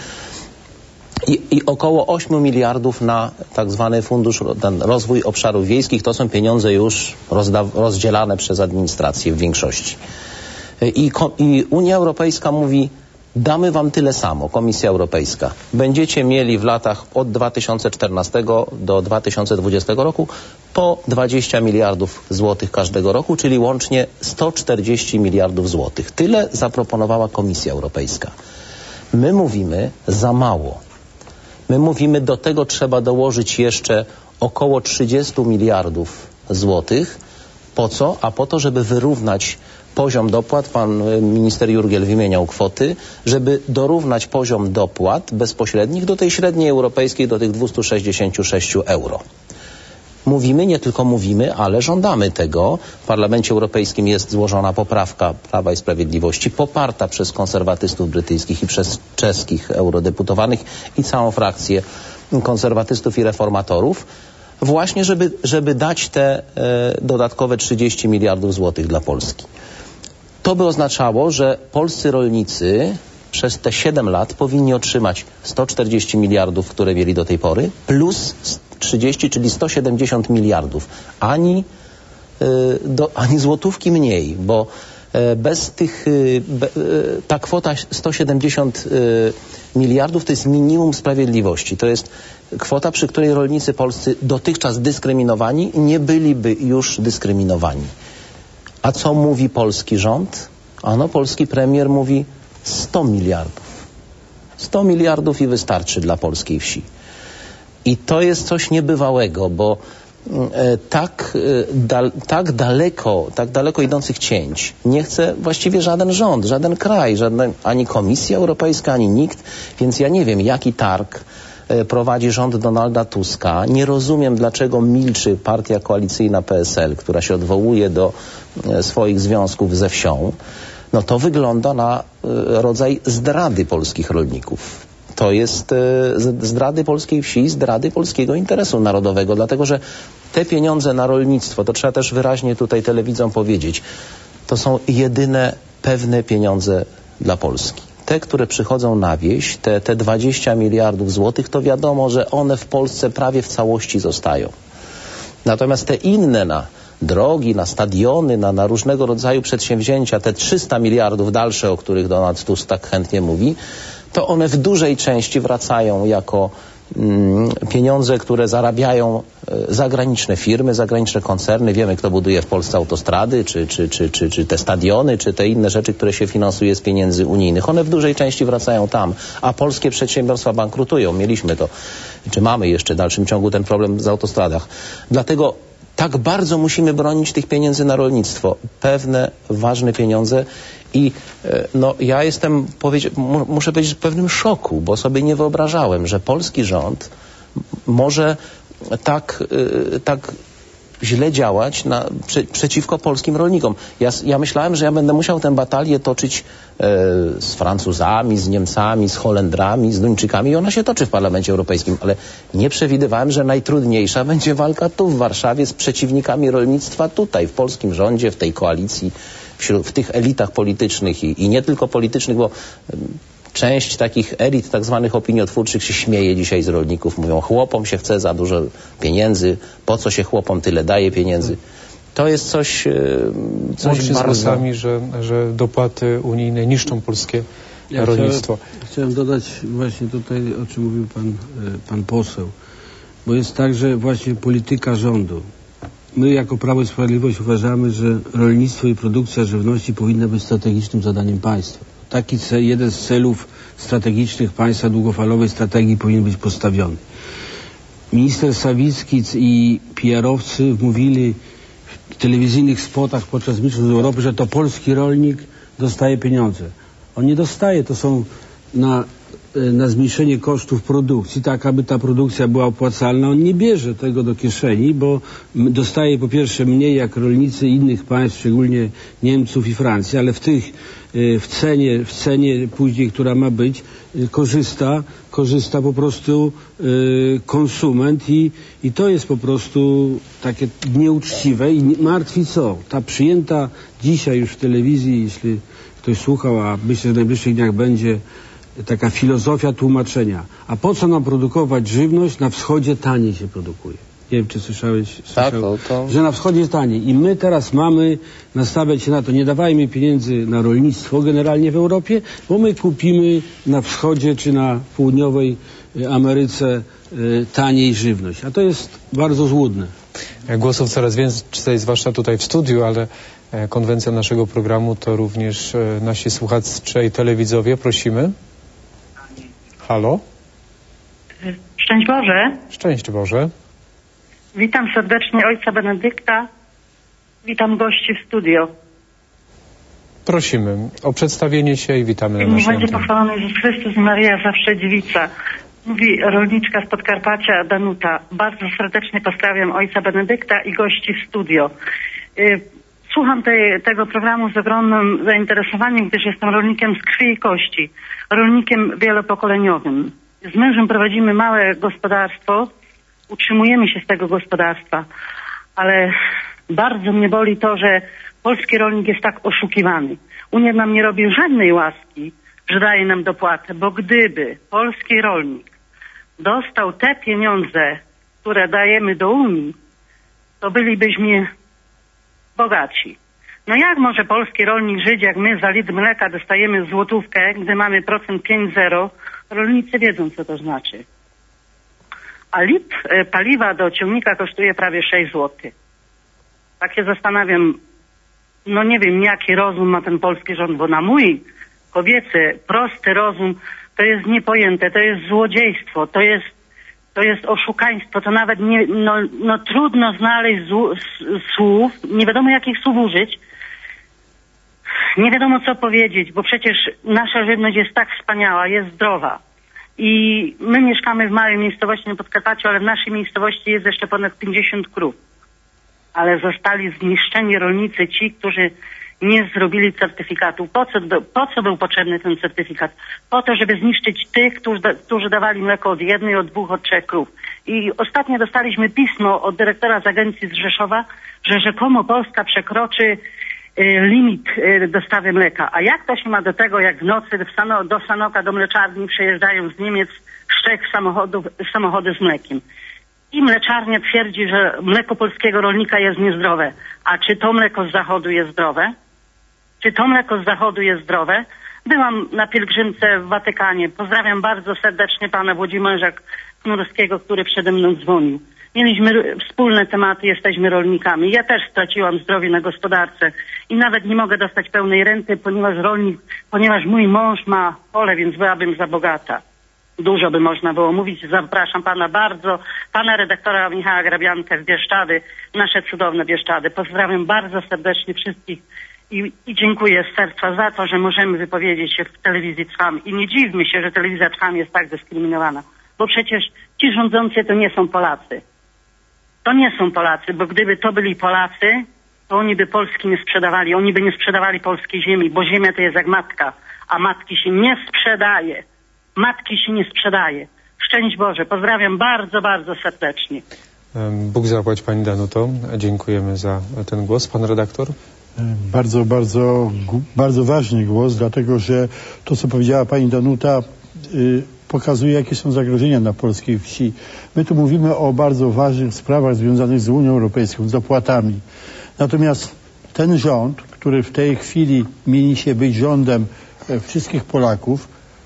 I, I około ośmiu miliardów na tak zwany fundusz, ten rozwój obszarów wiejskich. To są pieniądze już rozdzielane przez administrację w większości. I, I Unia Europejska mówi, damy wam tyle samo, Komisja Europejska. Będziecie mieli w latach od dwa tysiące czternastego do dwa tysiące dwudziestego roku po dwadzieścia miliardów złotych każdego roku, czyli łącznie sto czterdzieści miliardów złotych. Tyle zaproponowała Komisja Europejska. My mówimy za mało. My mówimy, do tego trzeba dołożyć jeszcze około trzydzieści miliardów złotych. Po co? A po to, żeby wyrównać poziom dopłat. Pan minister Jurgiel wymieniał kwoty, żeby dorównać poziom dopłat bezpośrednich do tej średniej europejskiej, do tych dwieście sześćdziesiąt sześć euro. Mówimy, nie tylko mówimy, ale żądamy tego. W Parlamencie Europejskim jest złożona poprawka Prawa i Sprawiedliwości, poparta przez konserwatystów brytyjskich i przez czeskich eurodeputowanych i całą frakcję konserwatystów i reformatorów, właśnie żeby, żeby dać te e, dodatkowe trzydzieści miliardów złotych dla Polski. To by oznaczało, że polscy rolnicy przez te siedem lat powinni otrzymać sto czterdzieści miliardów, które mieli do tej pory, plus trzydzieści, czyli sto siedemdziesiąt miliardów. Ani, y, do, ani złotówki mniej, bo y, bez tych, y, be, y, ta kwota sto siedemdziesiąt y, miliardów to jest minimum sprawiedliwości. To jest kwota, przy której rolnicy polscy dotychczas dyskryminowani nie byliby już dyskryminowani. A co mówi polski rząd? Ano, polski premier mówi sto miliardów. sto miliardów i wystarczy dla polskiej wsi. I to jest coś niebywałego, bo e, tak, e, dal, tak daleko, tak daleko idących cięć nie chce właściwie żaden rząd, żaden kraj, żaden, ani Komisja Europejska, ani nikt. Więc ja nie wiem, jaki targ e, prowadzi rząd Donalda Tuska. Nie rozumiem, dlaczego milczy partia koalicyjna P S L, która się odwołuje do e, swoich związków ze wsią. No to wygląda na e, rodzaj zdrady polskich rolników. To jest e, zdrady polskiej wsi, zdrady polskiego interesu narodowego, dlatego że te pieniądze na rolnictwo, to trzeba też wyraźnie tutaj telewidzom powiedzieć, to są jedyne pewne pieniądze dla Polski. Te, które przychodzą na wieś, te, te dwadzieścia miliardów złotych, to wiadomo, że one w Polsce prawie w całości zostają. Natomiast te inne na drogi, na stadiony, na, na różnego rodzaju przedsięwzięcia, te trzysta miliardów dalsze, o których Donald Tusk tak chętnie mówi, to one w dużej części wracają jako mm, pieniądze, które zarabiają e, zagraniczne firmy, zagraniczne koncerny. Wiemy, kto buduje w Polsce autostrady, czy, czy, czy, czy, czy te stadiony, czy te inne rzeczy, które się finansuje z pieniędzy unijnych. One w dużej części wracają tam, a polskie przedsiębiorstwa bankrutują. Mieliśmy to, czy mamy jeszcze w dalszym ciągu ten problem z autostradach. Dlatego tak bardzo musimy bronić tych pieniędzy na rolnictwo. Pewne ważne pieniądze. I no, ja jestem, muszę powiedzieć, w pewnym szoku, bo sobie nie wyobrażałem, że polski rząd może tak, tak źle działać na, prze, przeciwko polskim rolnikom. Ja, ja myślałem, że ja będę musiał tę batalię toczyć e, z Francuzami, z Niemcami, z Holendrami, z Duńczykami i ona się toczy w Parlamencie Europejskim, ale nie przewidywałem, że najtrudniejsza będzie walka tu w Warszawie z przeciwnikami rolnictwa tutaj, w polskim rządzie, w tej koalicji, wśród, w tych elitach politycznych i, i nie tylko politycznych, bo część takich elit tak zwanych opiniotwórczych się śmieje dzisiaj z rolników. Mówią, chłopom się chce za dużo pieniędzy, po co się chłopom tyle daje pieniędzy. To jest coś, coś Łącznie bardzo... z głosami, że, że dopłaty unijne niszczą polskie ja rolnictwo. Chciałem, chciałem dodać właśnie tutaj, o czym mówił pan, pan poseł, bo jest tak, że właśnie polityka rządu. My jako Prawo i Sprawiedliwość uważamy, że rolnictwo i produkcja żywności powinna być strategicznym zadaniem państwa. Taki cel, jeden z celów strategicznych państwa, długofalowej strategii powinien być postawiony. Minister Sawicki i P R-owcy mówili w telewizyjnych spotach podczas Mistrzostw Europy, że to polski rolnik dostaje pieniądze. On nie dostaje, to są na na zmniejszenie kosztów produkcji, tak aby ta produkcja była opłacalna. On nie bierze tego do kieszeni, bo dostaje po pierwsze mniej jak rolnicy innych państw, szczególnie Niemców i Francji, ale w tych, w cenie, w cenie później, która ma być, korzysta, korzysta po prostu konsument i, i to jest po prostu takie nieuczciwe i martwi co? Ta przyjęta dzisiaj już w telewizji, jeśli ktoś słuchał, a myślę, że w najbliższych dniach będzie taka filozofia tłumaczenia. A po co nam produkować żywność? Na wschodzie taniej się produkuje. Nie wiem, czy słyszałeś, tak, słyszał, to, to... że na wschodzie jest taniej. I my teraz mamy nastawiać się na to. Nie dawajmy pieniędzy na rolnictwo generalnie w Europie, bo my kupimy na wschodzie czy na południowej Ameryce y, taniej żywność. A to jest bardzo złudne. Głosów coraz więcej, zwłaszcza tutaj w studiu, ale konwencja naszego programu to również nasi słuchacze i telewidzowie. Prosimy. Halo? Szczęść Boże. Szczęść Boże. Witam serdecznie ojca Benedykta. Witam gości w studio. Prosimy o przedstawienie się i witamy na Niech naszej będzie antenie. pochwalony Jezus Chrystus i Maryja zawsze dziewica. Mówi rolniczka z Podkarpacia Danuta. Bardzo serdecznie pozdrawiam ojca Benedykta i gości w studio. Słucham tej, tego programu z ogromnym zainteresowaniem, gdyż jestem rolnikiem z krwi i kości. Rolnikiem wielopokoleniowym. Z mężem prowadzimy małe gospodarstwo. Utrzymujemy się z tego gospodarstwa. Ale bardzo mnie boli to, że polski rolnik jest tak oszukiwany. Unia nam nie robi żadnej łaski, że daje nam dopłatę, bo gdyby polski rolnik dostał te pieniądze, które dajemy do Unii, to bylibyśmy bogaci. No jak może polski rolnik żyć, jak my za litr mleka dostajemy złotówkę, gdy mamy procent pięć zero? Rolnicy wiedzą, co to znaczy. A litr paliwa do ciągnika kosztuje prawie sześć złotych. Tak się zastanawiam, no nie wiem, jaki rozum ma ten polski rząd, bo na mój kobiecy, prosty rozum to jest niepojęte, to jest złodziejstwo, to jest, to jest oszukaństwo, to nawet nie, no, no trudno znaleźć zł, słów, nie wiadomo jakich słów użyć, nie wiadomo co powiedzieć, bo przecież nasza żywność jest tak wspaniała, jest zdrowa. I my mieszkamy w małej miejscowości na Podkarpaciu, ale w naszej miejscowości jest jeszcze ponad pięćdziesiąt krów. Ale zostali zniszczeni rolnicy, ci, którzy nie zrobili certyfikatu. Po co, po co był potrzebny ten certyfikat? Po to, żeby zniszczyć tych, którzy, da, którzy dawali mleko od jednej, od dwóch, od trzech krów. I ostatnio dostaliśmy pismo od dyrektora z agencji z Rzeszowa, że rzekomo Polska przekroczy y, limit y, dostawy mleka. A jak to się ma do tego, jak w nocy w Sano, do Sanoka, do mleczarni przyjeżdżają z Niemiec, z Czech samochodów, samochody z mlekiem? I mleczarnia twierdzi, że mleko polskiego rolnika jest niezdrowe. A czy to mleko z zachodu jest zdrowe? Czy to mleko z zachodu jest zdrowe? Byłam na pielgrzymce w Watykanie. Pozdrawiam bardzo serdecznie pana Włodzimierza Knurowskiego, który przede mną dzwonił. Mieliśmy wspólne tematy, jesteśmy rolnikami. Ja też straciłam zdrowie na gospodarce i nawet nie mogę dostać pełnej renty, ponieważ rolnik, ponieważ mój mąż ma pole, więc byłabym za bogata. Dużo by można było mówić. Zapraszam pana bardzo, pana redaktora Michała Grabiankę z Bieszczady, nasze cudowne Bieszczady. Pozdrawiam bardzo serdecznie wszystkich i, i dziękuję z serca za to, że możemy wypowiedzieć się w telewizji Trwam. I nie dziwmy się, że telewizja Trwam jest tak dyskryminowana, bo przecież ci rządzący to nie są Polacy. To nie są Polacy, bo gdyby to byli Polacy, to oni by Polski nie sprzedawali. Oni by nie sprzedawali polskiej ziemi, bo ziemia to jest jak matka, a matki się nie sprzedaje. Matki się nie sprzedaje. Szczęść Boże. Pozdrawiam bardzo, bardzo serdecznie. Bóg zapłać pani Danuto. Dziękujemy za ten głos. Pan redaktor? Bardzo, bardzo, bardzo ważny głos, dlatego że to, co powiedziała pani Danuta, y, pokazuje, jakie są zagrożenia na polskiej wsi. My tu mówimy o bardzo ważnych sprawach związanych z Unią Europejską, z dopłatami. Natomiast ten rząd, który w tej chwili mieni się być rządem wszystkich Polaków,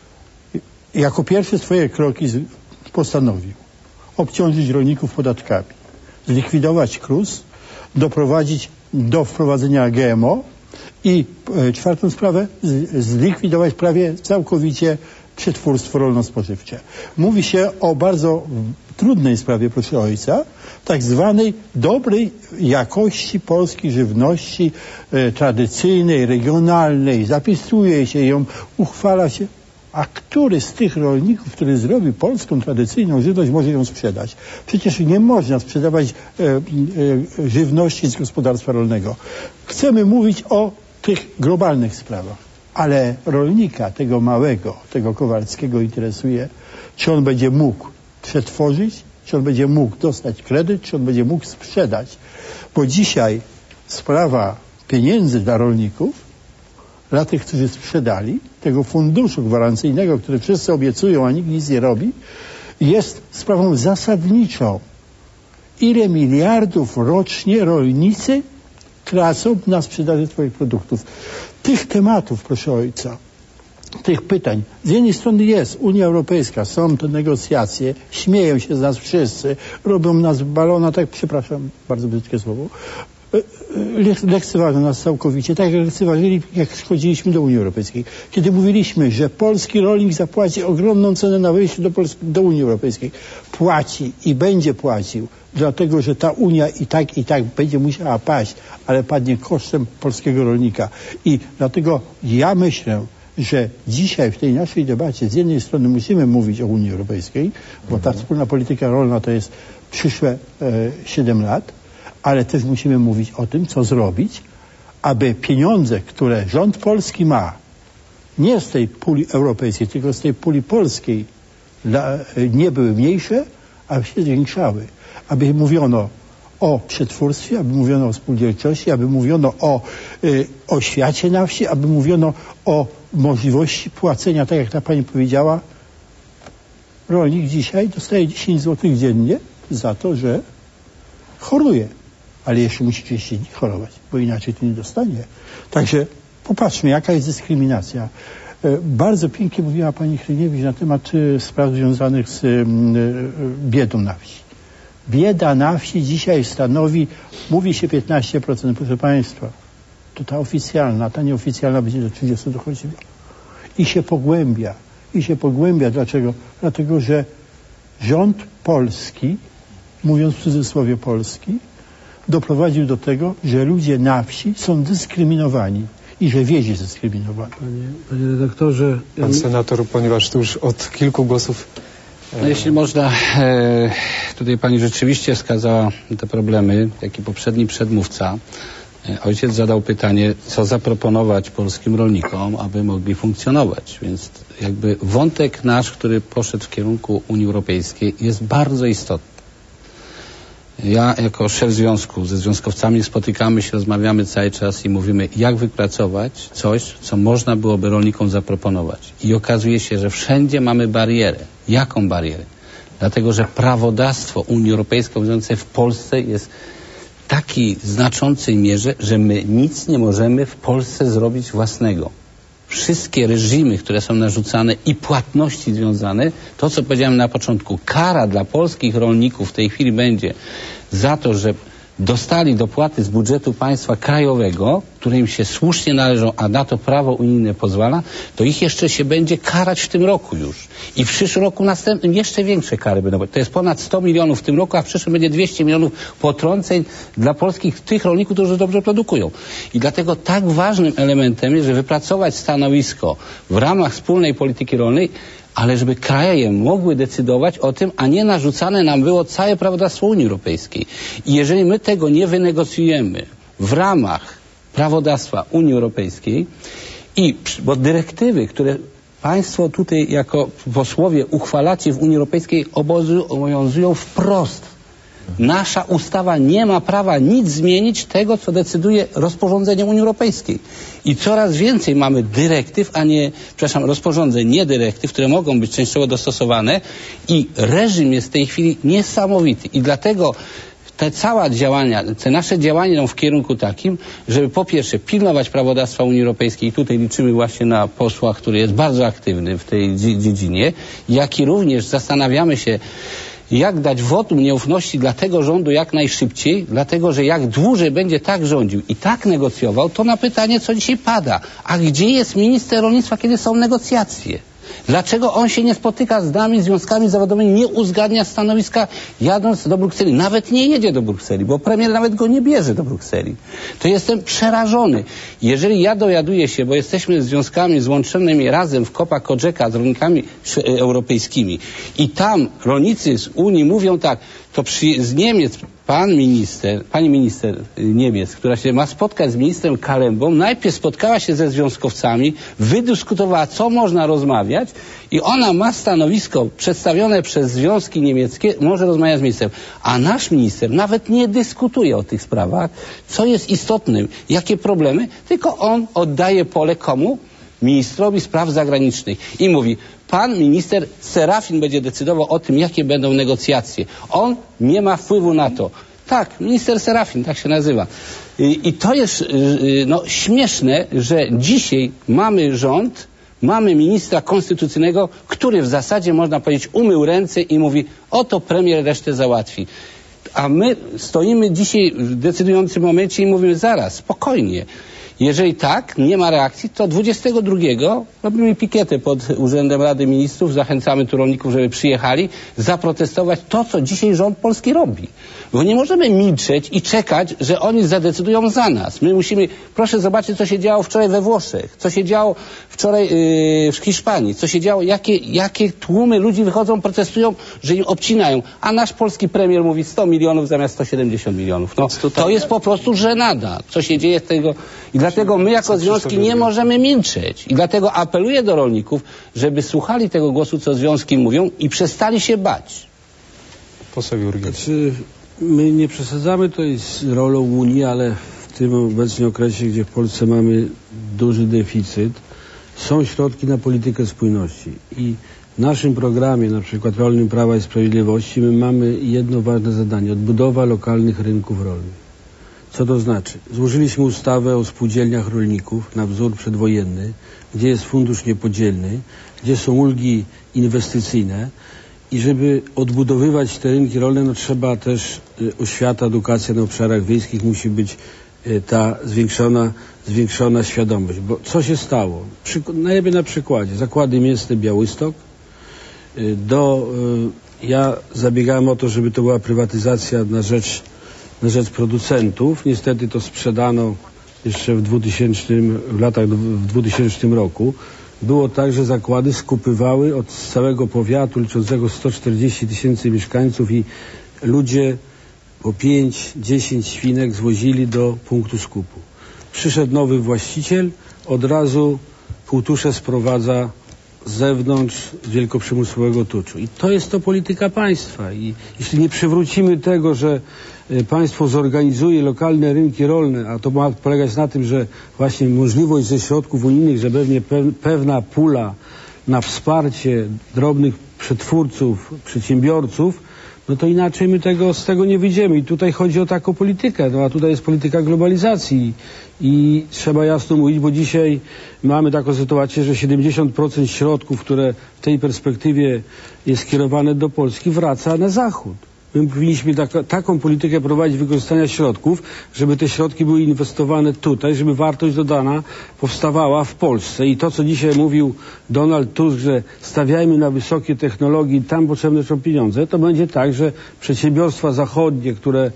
jako pierwsze swoje kroki postanowił obciążyć rolników podatkami, zlikwidować K R U S, doprowadzić do wprowadzenia G M O i e, czwartą sprawę zlikwidować prawie całkowicie przetwórstwo rolno-spożywcze. Mówi się o bardzo trudnej sprawie, proszę ojca, tak zwanej dobrej jakości polskiej żywności e, tradycyjnej, regionalnej. Zapisuje się ją, uchwala się. A który z tych rolników, który zrobi polską tradycyjną żywność, może ją sprzedać? Przecież nie można sprzedawać e, e, żywności z gospodarstwa rolnego. Chcemy mówić o tych globalnych sprawach. Ale rolnika, tego małego, tego Kowalskiego interesuje, czy on będzie mógł przetworzyć, czy on będzie mógł dostać kredyt, czy on będzie mógł sprzedać. Bo dzisiaj sprawa pieniędzy dla rolników, dla tych, którzy sprzedali, tego funduszu gwarancyjnego, który wszyscy obiecują, a nikt nic nie robi, jest sprawą zasadniczą. Ile miliardów rocznie rolnicy tracą na sprzedaży swoich produktów? Tych tematów, proszę ojca, tych pytań. Z jednej strony jest Unia Europejska, są te negocjacje, śmieją się z nas wszyscy, robią nas balona, tak, przepraszam, bardzo brzydkie słowo, lekceważą nas całkowicie, tak jak lekceważyli, jak wchodziliśmy do Unii Europejskiej. Kiedy mówiliśmy, że polski rolnik zapłaci ogromną cenę na wejściu do, Polski, do Unii Europejskiej, płaci i będzie płacił, dlatego że ta Unia i tak, i tak będzie musiała paść, ale padnie kosztem polskiego rolnika. I dlatego ja myślę, że dzisiaj w tej naszej debacie z jednej strony musimy mówić o Unii Europejskiej, bo ta wspólna polityka rolna to jest przyszłe e, siedem lat, ale też musimy mówić o tym, co zrobić, aby pieniądze, które rząd polski ma, nie z tej puli europejskiej, tylko z tej puli polskiej, dla, nie były mniejsze, aby się zwiększały. Aby mówiono o przetwórstwie, aby mówiono o spółdzielczości, aby mówiono o y, oświacie na wsi, aby mówiono o możliwości płacenia, tak jak ta pani powiedziała. Rolnik dzisiaj dostaje dziesięć złotych dziennie za to, że choruje. Ale jeszcze musi trzydzieści dni chorować, bo inaczej to nie dostanie. Także popatrzmy, jaka jest dyskryminacja. E, bardzo pięknie mówiła pani Hryniewicz na temat e, spraw związanych z e, e, biedą na wsi. Bieda na wsi dzisiaj stanowi, mówi się piętnaście procent, proszę państwa. To ta oficjalna, ta nieoficjalna będzie do trzydziestu dochodziła. I się pogłębia. I się pogłębia. Dlaczego? Dlatego, że rząd polski, mówiąc w cudzysłowie polski, doprowadził do tego, że ludzie na wsi są dyskryminowani i że wieś jest dyskryminowany. Panie, panie redaktorze... Pan senator, ponieważ tu już od kilku głosów... E... No, jeśli można, e, tutaj pani rzeczywiście wskazała te problemy, jak i poprzedni przedmówca. E, ojciec zadał pytanie, co zaproponować polskim rolnikom, aby mogli funkcjonować. Więc jakby wątek nasz, który poszedł w kierunku Unii Europejskiej, jest bardzo istotny. Ja jako szef związku ze związkowcami spotykamy się, rozmawiamy cały czas i mówimy, jak wypracować coś, co można byłoby rolnikom zaproponować. I okazuje się, że wszędzie mamy barierę. Jaką barierę? Dlatego, że prawodawstwo Unii Europejskiej obowiązujące w Polsce jest w takiej znaczącej mierze, że my nic nie możemy w Polsce zrobić własnego. Wszystkie reżimy, które są narzucane i płatności związane, to co powiedziałem na początku, kara dla polskich rolników w tej chwili będzie za to, że dostali dopłaty z budżetu państwa krajowego, które im się słusznie należą, a na to prawo unijne pozwala, to ich jeszcze się będzie karać w tym roku już. I w przyszłym roku następnym jeszcze większe kary będą. To jest ponad sto milionów w tym roku, a w przyszłym będzie dwieście milionów potrąceń dla polskich, tych rolników, którzy dobrze produkują. I dlatego tak ważnym elementem jest, żeby wypracować stanowisko w ramach wspólnej polityki rolnej, ale żeby kraje mogły decydować o tym, a nie narzucane nam było całe prawodawstwo Unii Europejskiej. I jeżeli my tego nie wynegocjujemy w ramach prawodawstwa Unii Europejskiej, i, bo dyrektywy, które państwo tutaj jako posłowie uchwalacie w Unii Europejskiej, obowiązują wprost. Nasza ustawa nie ma prawa nic zmienić tego, co decyduje rozporządzenie Unii Europejskiej. I coraz więcej mamy dyrektyw, a nie, przepraszam, rozporządzeń, nie dyrektyw, które mogą być częściowo dostosowane i reżim jest w tej chwili niesamowity. I dlatego te całe działania, te nasze działania idą w kierunku takim, żeby po pierwsze pilnować prawodawstwa Unii Europejskiej, i tutaj liczymy właśnie na posła, który jest bardzo aktywny w tej dziedzinie, jak i również zastanawiamy się, jak dać wotum nieufności dla tego rządu jak najszybciej, dlatego że jak dłużej będzie tak rządził i tak negocjował, to na pytanie, co dzisiaj pada, a gdzie jest minister rolnictwa, kiedy są negocjacje? Dlaczego on się nie spotyka z nami, związkami zawodowymi, nie uzgadnia stanowiska jadąc do Brukseli? Nawet nie jedzie do Brukseli, bo premier nawet go nie bierze do Brukseli. To jestem przerażony. Jeżeli ja dowiaduję się, bo jesteśmy związkami złączonymi razem w Kopa Kodżeka z rolnikami europejskimi i tam rolnicy z Unii mówią tak, to przy, z Niemiec pan minister, pani minister Niemiec, która się ma spotkać z ministrem Kalembą, najpierw spotkała się ze związkowcami, wydyskutowała, co można rozmawiać i ona ma stanowisko przedstawione przez związki niemieckie, może rozmawiać z ministrem. A nasz minister nawet nie dyskutuje o tych sprawach, co jest istotnym, jakie problemy, tylko on oddaje pole komu? Ministrowi spraw zagranicznych i mówi, pan minister Serafin będzie decydował o tym, jakie będą negocjacje. On nie ma wpływu na to. Tak, minister Serafin, tak się nazywa. I, i to jest no, śmieszne, że dzisiaj mamy rząd, mamy ministra konstytucyjnego, który w zasadzie, można powiedzieć, umył ręce i mówi, oto premier resztę załatwi. A my stoimy dzisiaj w decydującym momencie i mówimy, zaraz, spokojnie. Jeżeli tak, nie ma reakcji, to dwudziestego drugiego robimy pikietę pod Urzędem Rady Ministrów, zachęcamy tu rolników, żeby przyjechali, zaprotestować to, co dzisiaj rząd polski robi. Bo nie możemy milczeć i czekać, że oni zadecydują za nas. My musimy, proszę zobaczyć, co się działo wczoraj we Włoszech, co się działo wczoraj yy, w Hiszpanii, co się działo, jakie, jakie tłumy ludzi wychodzą, protestują, że im obcinają. A nasz polski premier mówi sto milionów zamiast sto siedemdziesiąt milionów. No, to jest po prostu żenada, co się dzieje z tego. I dlatego my jako związki nie możemy milczeć. I dlatego apeluję do rolników, żeby słuchali tego głosu, co związki mówią i przestali się bać. Poseł Jurgiel. Znaczy, my nie przesadzamy tutaj z rolą Unii, ale w tym obecnym okresie, gdzie w Polsce mamy duży deficyt, są środki na politykę spójności. I w naszym programie, na przykład rolnym Prawa i Sprawiedliwości, my mamy jedno ważne zadanie, odbudowa lokalnych rynków rolnych. Co to znaczy? Złożyliśmy ustawę o spółdzielniach rolników na wzór przedwojenny, gdzie jest fundusz niepodzielny, gdzie są ulgi inwestycyjne i żeby odbudowywać te rynki rolne, no trzeba też y, oświata, edukacja na obszarach wiejskich, musi być y, ta zwiększona, zwiększona świadomość. Bo co się stało? Przyk najlepiej na przykładzie. Zakłady mięsne Białystok. Y, do, y, ja zabiegałem o to, żeby to była prywatyzacja na rzecz na rzecz producentów. Niestety to sprzedano jeszcze w, dwutysięcznym, w latach w dwutysięcznym roku. Było tak, że zakłady skupywały od całego powiatu liczącego sto czterdzieści tysięcy mieszkańców i ludzie po pięć dziesięć świnek zwozili do punktu skupu. Przyszedł nowy właściciel, od razu półtusze sprowadza z zewnątrz z wielkoprzemysłowego tuczu. I to jest to polityka państwa. I jeśli nie przywrócimy tego, że państwo zorganizuje lokalne rynki rolne, a to ma polegać na tym, że właśnie możliwość ze środków unijnych, że pewnie pewna pula na wsparcie drobnych przetwórców, przedsiębiorców, no to inaczej my tego, z tego nie wyjdziemy. I tutaj chodzi o taką politykę, no a tutaj jest polityka globalizacji i trzeba jasno mówić, bo dzisiaj mamy taką sytuację, że siedemdziesiąt procent środków, które w tej perspektywie jest skierowane do Polski, wraca na zachód. My powinniśmy taka, taką politykę prowadzić wykorzystania środków, żeby te środki były inwestowane tutaj, żeby wartość dodana powstawała w Polsce. I to, co dzisiaj mówił Donald Tusk, że stawiajmy na wysokie technologie, tam potrzebne są pieniądze, to będzie tak, że przedsiębiorstwa zachodnie, które,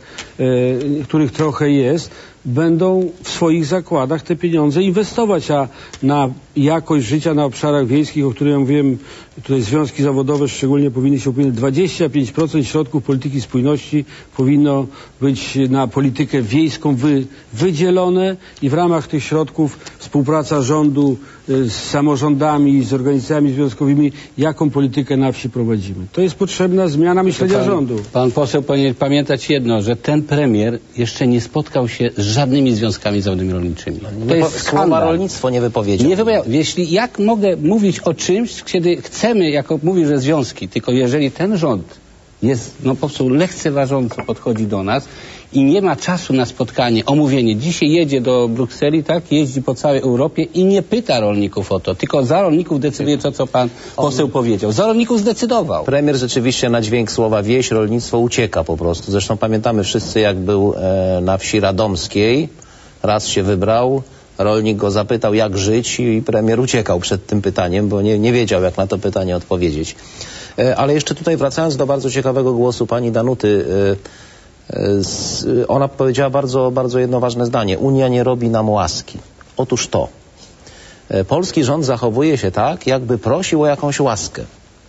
e, których trochę jest, będą w swoich zakładach te pieniądze inwestować, a na jakość życia na obszarach wiejskich, o których ja mówiłem, tutaj związki zawodowe szczególnie powinny się opiniować, dwadzieścia pięć procent środków polityki spójności powinno być na politykę wiejską wy, wydzielone i w ramach tych środków współpraca rządu z samorządami, z organizacjami związkowymi, jaką politykę na wsi prowadzimy. To jest potrzebna zmiana myślenia pan, rządu. Pan poseł powinien pamiętać jedno, że ten premier jeszcze nie spotkał się z żadnymi związkami zawodowymi rolniczymi. To jest słowa rolnictwo nie wypowiedział. Nie wypowiedział. Jeśli jak mogę mówić o czymś, kiedy chcemy, jako mówi, że związki, tylko jeżeli ten rząd jest no po prostu lekceważąco podchodzi do nas i nie ma czasu na spotkanie, omówienie. Dzisiaj jedzie do Brukseli, tak, jeździ po całej Europie i nie pyta rolników o to, tylko za rolników decyduje to, co pan poseł On... powiedział. Za rolników zdecydował. Premier rzeczywiście na dźwięk słowa wieś, rolnictwo ucieka po prostu. Zresztą pamiętamy wszyscy, jak był e, na wsi radomskiej. Raz się wybrał, rolnik go zapytał, jak żyć, i premier uciekał przed tym pytaniem, bo nie, nie wiedział, jak na to pytanie odpowiedzieć. Ale jeszcze tutaj wracając do bardzo ciekawego głosu pani Danuty, ona powiedziała bardzo, bardzo jedno ważne zdanie. Unia nie robi nam łaski. Otóż to. Polski rząd zachowuje się tak, jakby prosił o jakąś łaskę.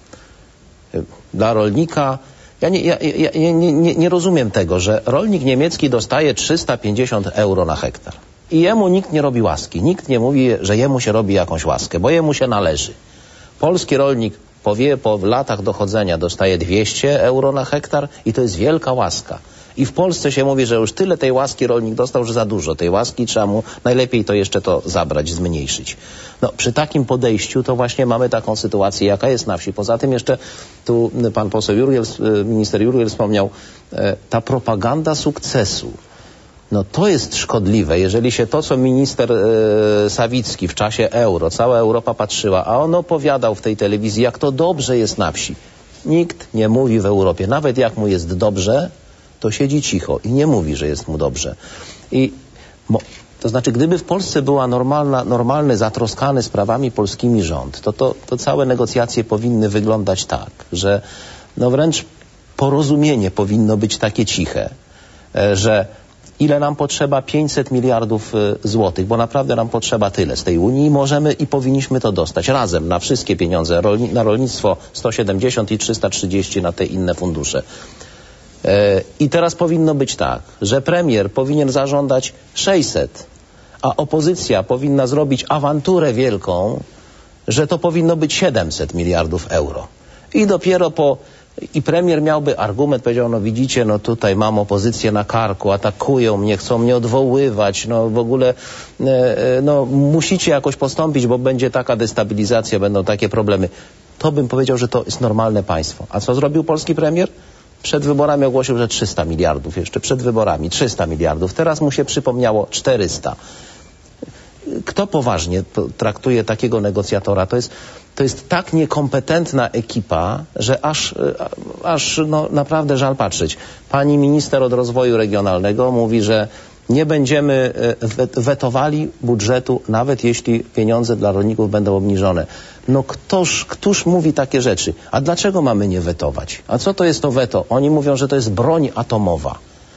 Dla rolnika, ja nie, ja, ja, nie, nie, nie rozumiem tego, że rolnik niemiecki dostaje trzysta pięćdziesiąt euro na hektar. I jemu nikt nie robi łaski. Nikt nie mówi, że jemu się robi jakąś łaskę, bo jemu się należy. Polski rolnik powie, po latach dochodzenia dostaje dwieście euro na hektar i to jest wielka łaska. I w Polsce się mówi, że już tyle tej łaski rolnik dostał, że za dużo tej łaski, trzeba mu najlepiej to jeszcze to zabrać, zmniejszyć. No, przy takim podejściu to właśnie mamy taką sytuację, jaka jest na wsi. Poza tym jeszcze tu pan poseł Jurgiel, minister Jurgiel wspomniał, ta propaganda sukcesu. No to jest szkodliwe, jeżeli się to, co minister e, Sawicki w czasie euro, cała Europa patrzyła, a on opowiadał w tej telewizji, jak to dobrze jest na wsi. Nikt nie mówi w Europie, nawet jak mu jest dobrze, to siedzi cicho i nie mówi, że jest mu dobrze. I mo, to znaczy, gdyby w Polsce była normalna, normalny, zatroskany sprawami polskimi rząd, to, to, to całe negocjacje powinny wyglądać tak, że no wręcz porozumienie powinno być takie ciche, e, że ile nam potrzeba? pięćset miliardów złotych, bo naprawdę nam potrzeba tyle z tej Unii i możemy i powinniśmy to dostać razem na wszystkie pieniądze, rolni na rolnictwo sto siedemdziesiąt i trzysta trzydzieści na te inne fundusze. E, I teraz powinno być tak, że premier powinien zażądać sześćset, a opozycja powinna zrobić awanturę wielką, że to powinno być siedemset miliardów euro. I dopiero po I premier miałby argument, powiedział, no widzicie, no tutaj mam opozycję na karku, atakują mnie, chcą mnie odwoływać, no w ogóle e, no musicie jakoś postąpić, bo będzie taka destabilizacja, będą takie problemy. To bym powiedział, że to jest normalne państwo. A co zrobił polski premier? Przed wyborami ogłosił, że trzysta miliardów, jeszcze przed wyborami trzysta miliardów. Teraz mu się przypomniało czterysta. Kto poważnie traktuje takiego negocjatora? To jest, to jest tak niekompetentna ekipa, że aż, aż no, naprawdę żal patrzeć. Pani minister od rozwoju regionalnego mówi, że nie będziemy wetowali budżetu, nawet jeśli pieniądze dla rolników będą obniżone. No ktoż, któż mówi takie rzeczy? A dlaczego mamy nie wetować? A co to jest to weto? Oni mówią, że to jest broń atomowa.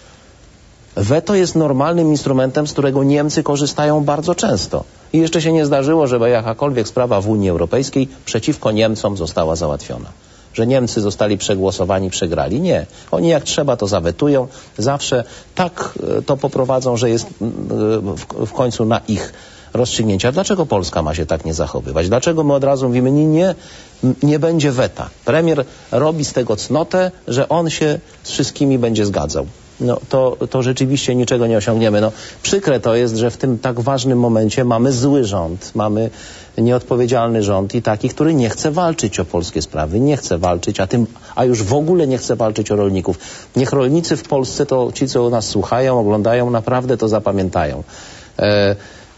Weto jest normalnym instrumentem, z którego Niemcy korzystają bardzo często. I jeszcze się nie zdarzyło, żeby jakakolwiek sprawa w Unii Europejskiej przeciwko Niemcom została załatwiona. Że Niemcy zostali przegłosowani, przegrali. Nie. Oni jak trzeba to zawetują. Zawsze tak to poprowadzą, że jest w końcu na ich rozstrzygnięcia. Dlaczego Polska ma się tak nie zachowywać? Dlaczego my od razu mówimy, nie, nie, nie będzie weta. Premier robi z tego cnotę, że on się z wszystkimi będzie zgadzał. No to, to rzeczywiście niczego nie osiągniemy. No, przykre to jest, że w tym tak ważnym momencie mamy zły rząd, mamy nieodpowiedzialny rząd i taki, który nie chce walczyć o polskie sprawy, nie chce walczyć, a, tym, a już w ogóle nie chce walczyć o rolników. Niech rolnicy w Polsce, to ci, co nas słuchają, oglądają, naprawdę to zapamiętają. E,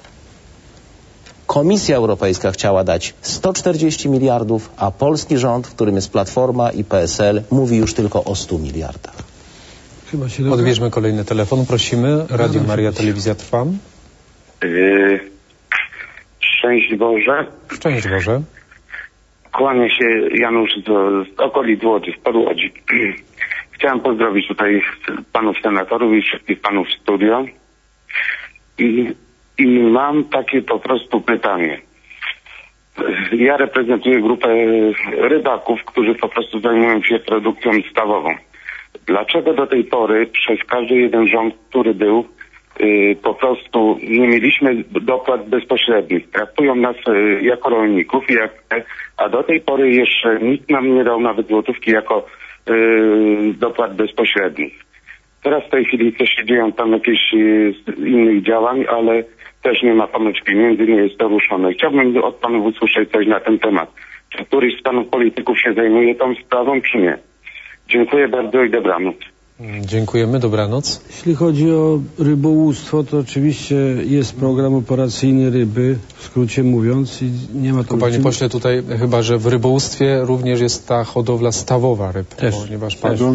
Komisja Europejska chciała dać sto czterdzieści miliardów, a polski rząd, w którym jest Platforma i P S L, mówi już tylko o stu miliardach. Chyba się Odbierzmy kolejny telefon, prosimy. Radio Maria, telewizja trwa. Yy, szczęść Boże. Szczęść Boże. Kłania się Janusz z, z okolic Łodzi, z Podłodzi. Chciałem pozdrowić tutaj panów senatorów i wszystkich panów w studio. I, I mam takie po prostu pytanie. Ja reprezentuję grupę rybaków, którzy po prostu zajmują się produkcją stawową. Dlaczego do tej pory przez każdy jeden rząd, który był, yy, po prostu nie mieliśmy dopłat bezpośrednich? Traktują nas yy, jako rolników, jak, a do tej pory jeszcze nikt nam nie dał nawet złotówki jako yy, dopłat bezpośrednich. Teraz w tej chwili też się dzieją tam jakieś yy, innych działań, ale też nie ma ponoć pieniędzy, nie jest to ruszone. Chciałbym od panów usłyszeć coś na ten temat. Czy któryś z panów polityków się zajmuje tą sprawą, czy nie? Dziękuję bardzo i dobranoc. Dziękujemy, dobranoc. Jeśli chodzi o rybołówstwo, to oczywiście jest program operacyjny ryby, w skrócie mówiąc, i nie ma to... Panie pośle, tutaj chyba, że w rybołówstwie również jest ta hodowla stawowa ryb. Też. Ponieważ pan... Lądowe.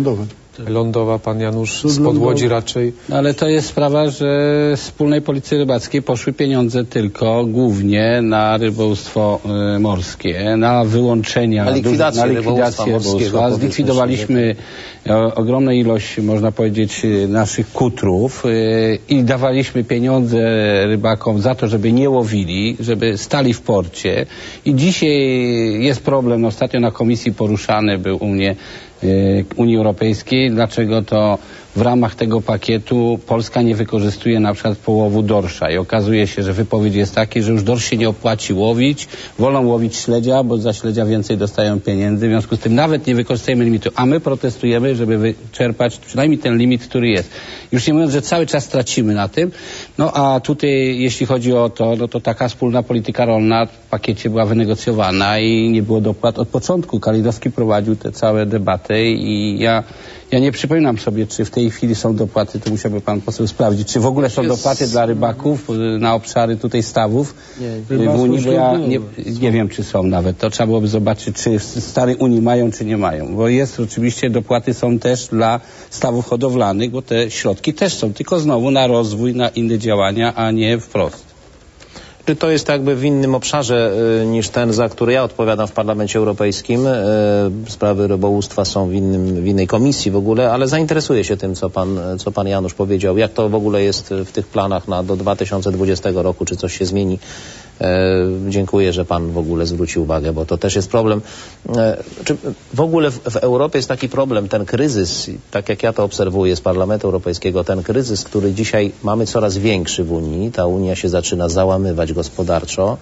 lądowa, pan Janusz spod Łodzi raczej. No ale to jest sprawa, że z wspólnej polityki rybackiej poszły pieniądze tylko głównie na rybołówstwo y, morskie, na wyłączenia, na likwidację, na likwidację rybołówstwa. Zlikwidowaliśmy o, ogromną ilość, można powiedzieć, naszych kutrów y, i dawaliśmy pieniądze rybakom za to, żeby nie łowili, żeby stali w porcie. I dzisiaj jest problem, ostatnio na komisji poruszany był u mnie Unii Europejskiej, dlaczego to w ramach tego pakietu Polska nie wykorzystuje na przykład połowu dorsza i okazuje się, że wypowiedź jest taka, że już dorsz się nie opłaci łowić, wolą łowić śledzia, bo za śledzia więcej dostają pieniędzy, w związku z tym nawet nie wykorzystujemy limitu, a my protestujemy, żeby wyczerpać przynajmniej ten limit, który jest. Już nie mówiąc, że cały czas tracimy na tym, no a tutaj jeśli chodzi o to, no to taka wspólna polityka rolna w pakiecie była wynegocjowana i nie było dopłat od początku. Kalinowski prowadził te całe debaty i ja Ja nie przypominam sobie, czy w tej chwili są dopłaty, to musiałby pan poseł sprawdzić, czy w ogóle są dopłaty dla rybaków na obszary tutaj stawów nie, w Unii, bo ja nie, nie wiem, czy są nawet. To trzeba byłoby zobaczyć, czy w starej Unii mają, czy nie mają. Bo jest oczywiście, dopłaty są też dla stawów hodowlanych, bo te środki też są, tylko znowu na rozwój, na inne działania, a nie wprost. Czy to jest jakby w innym obszarze y, niż ten, za który ja odpowiadam w Parlamencie Europejskim? Y, sprawy rybołówstwa są w, innym, w innej komisji w ogóle, ale zainteresuję się tym, co pan, co pan Janusz powiedział. Jak to w ogóle jest w tych planach na, do dwa tysiące dwudziestego roku? Czy coś się zmieni? E, dziękuję, że pan w ogóle zwrócił uwagę, bo to też jest problem. E, czy w ogóle w, w Europie jest taki problem, ten kryzys, tak jak ja to obserwuję z Parlamentu Europejskiego, ten kryzys, który dzisiaj mamy coraz większy w Unii, ta Unia się zaczyna załamywać gospodarczo,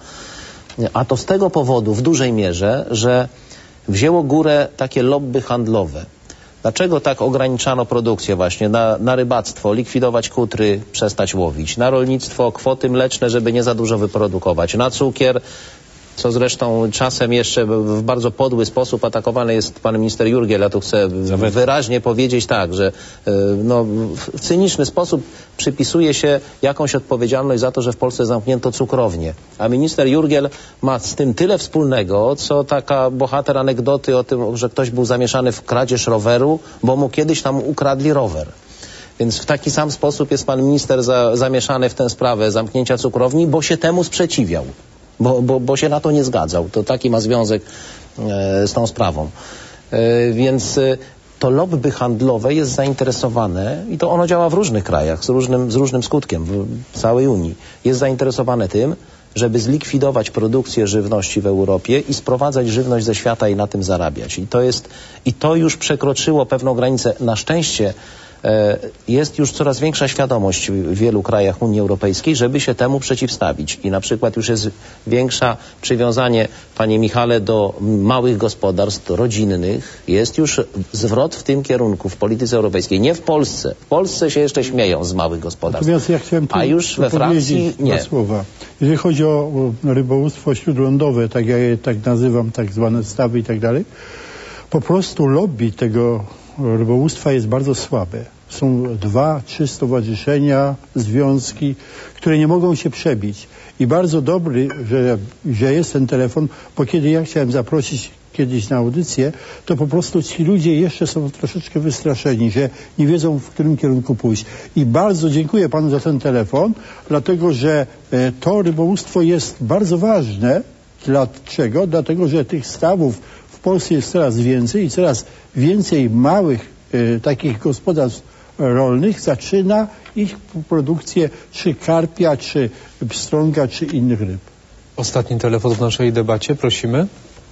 a to z tego powodu w dużej mierze, że wzięło górę takie lobby handlowe. Dlaczego tak ograniczano produkcję właśnie na, na rybactwo, likwidować kutry, przestać łowić, na rolnictwo kwoty mleczne, żeby nie za dużo wyprodukować, na cukier, co zresztą czasem jeszcze w bardzo podły sposób atakowany jest pan minister Jurgiel. Ja tu chcę wyraźnie powiedzieć tak, że no, w cyniczny sposób przypisuje się jakąś odpowiedzialność za to, że w Polsce zamknięto cukrownię. A minister Jurgiel ma z tym tyle wspólnego, co taka bohater anegdoty o tym, że ktoś był zamieszany w kradzież roweru, bo mu kiedyś tam ukradli rower. Więc w taki sam sposób jest pan minister za, zamieszany w tę sprawę zamknięcia cukrowni, bo się temu sprzeciwiał. Bo, bo, bo się na to nie zgadzał. To taki ma związek e, z tą sprawą. E, więc e, to lobby handlowe jest zainteresowane i to ono działa w różnych krajach z różnym, z różnym skutkiem w całej Unii. Jest zainteresowane tym, żeby zlikwidować produkcję żywności w Europie i sprowadzać żywność ze świata i na tym zarabiać. I to jest, i to już przekroczyło pewną granicę. Na szczęście jest już coraz większa świadomość w wielu krajach Unii Europejskiej, żeby się temu przeciwstawić. I na przykład już jest większa przywiązanie, panie Michale, do małych gospodarstw rodzinnych. Jest już zwrot w tym kierunku w polityce europejskiej. Nie w Polsce. W Polsce się jeszcze śmieją z małych gospodarstw. Natomiast ja chciałem tu, a już we Francji nie. Dwa słowa. Jeżeli chodzi o rybołówstwo śródlądowe, tak ja je tak nazywam, tak zwane stawy i tak dalej, po prostu lobby tego rybołówstwa jest bardzo słabe. Są dwa, trzy stowarzyszenia, związki, które nie mogą się przebić. I bardzo dobry, że, że jest ten telefon, bo kiedy ja chciałem zaprosić kiedyś na audycję, to po prostu ci ludzie jeszcze są troszeczkę wystraszeni, że nie wiedzą, w którym kierunku pójść. I bardzo dziękuję panu za ten telefon, dlatego że e, to rybołówstwo jest bardzo ważne. Dlaczego? Dlatego, że tych stawów w Polsce jest coraz więcej i coraz więcej małych e, takich gospodarstw rolnych zaczyna ich produkcję czy karpia, czy pstrąga, czy innych ryb. Ostatni telefon w naszej debacie, prosimy.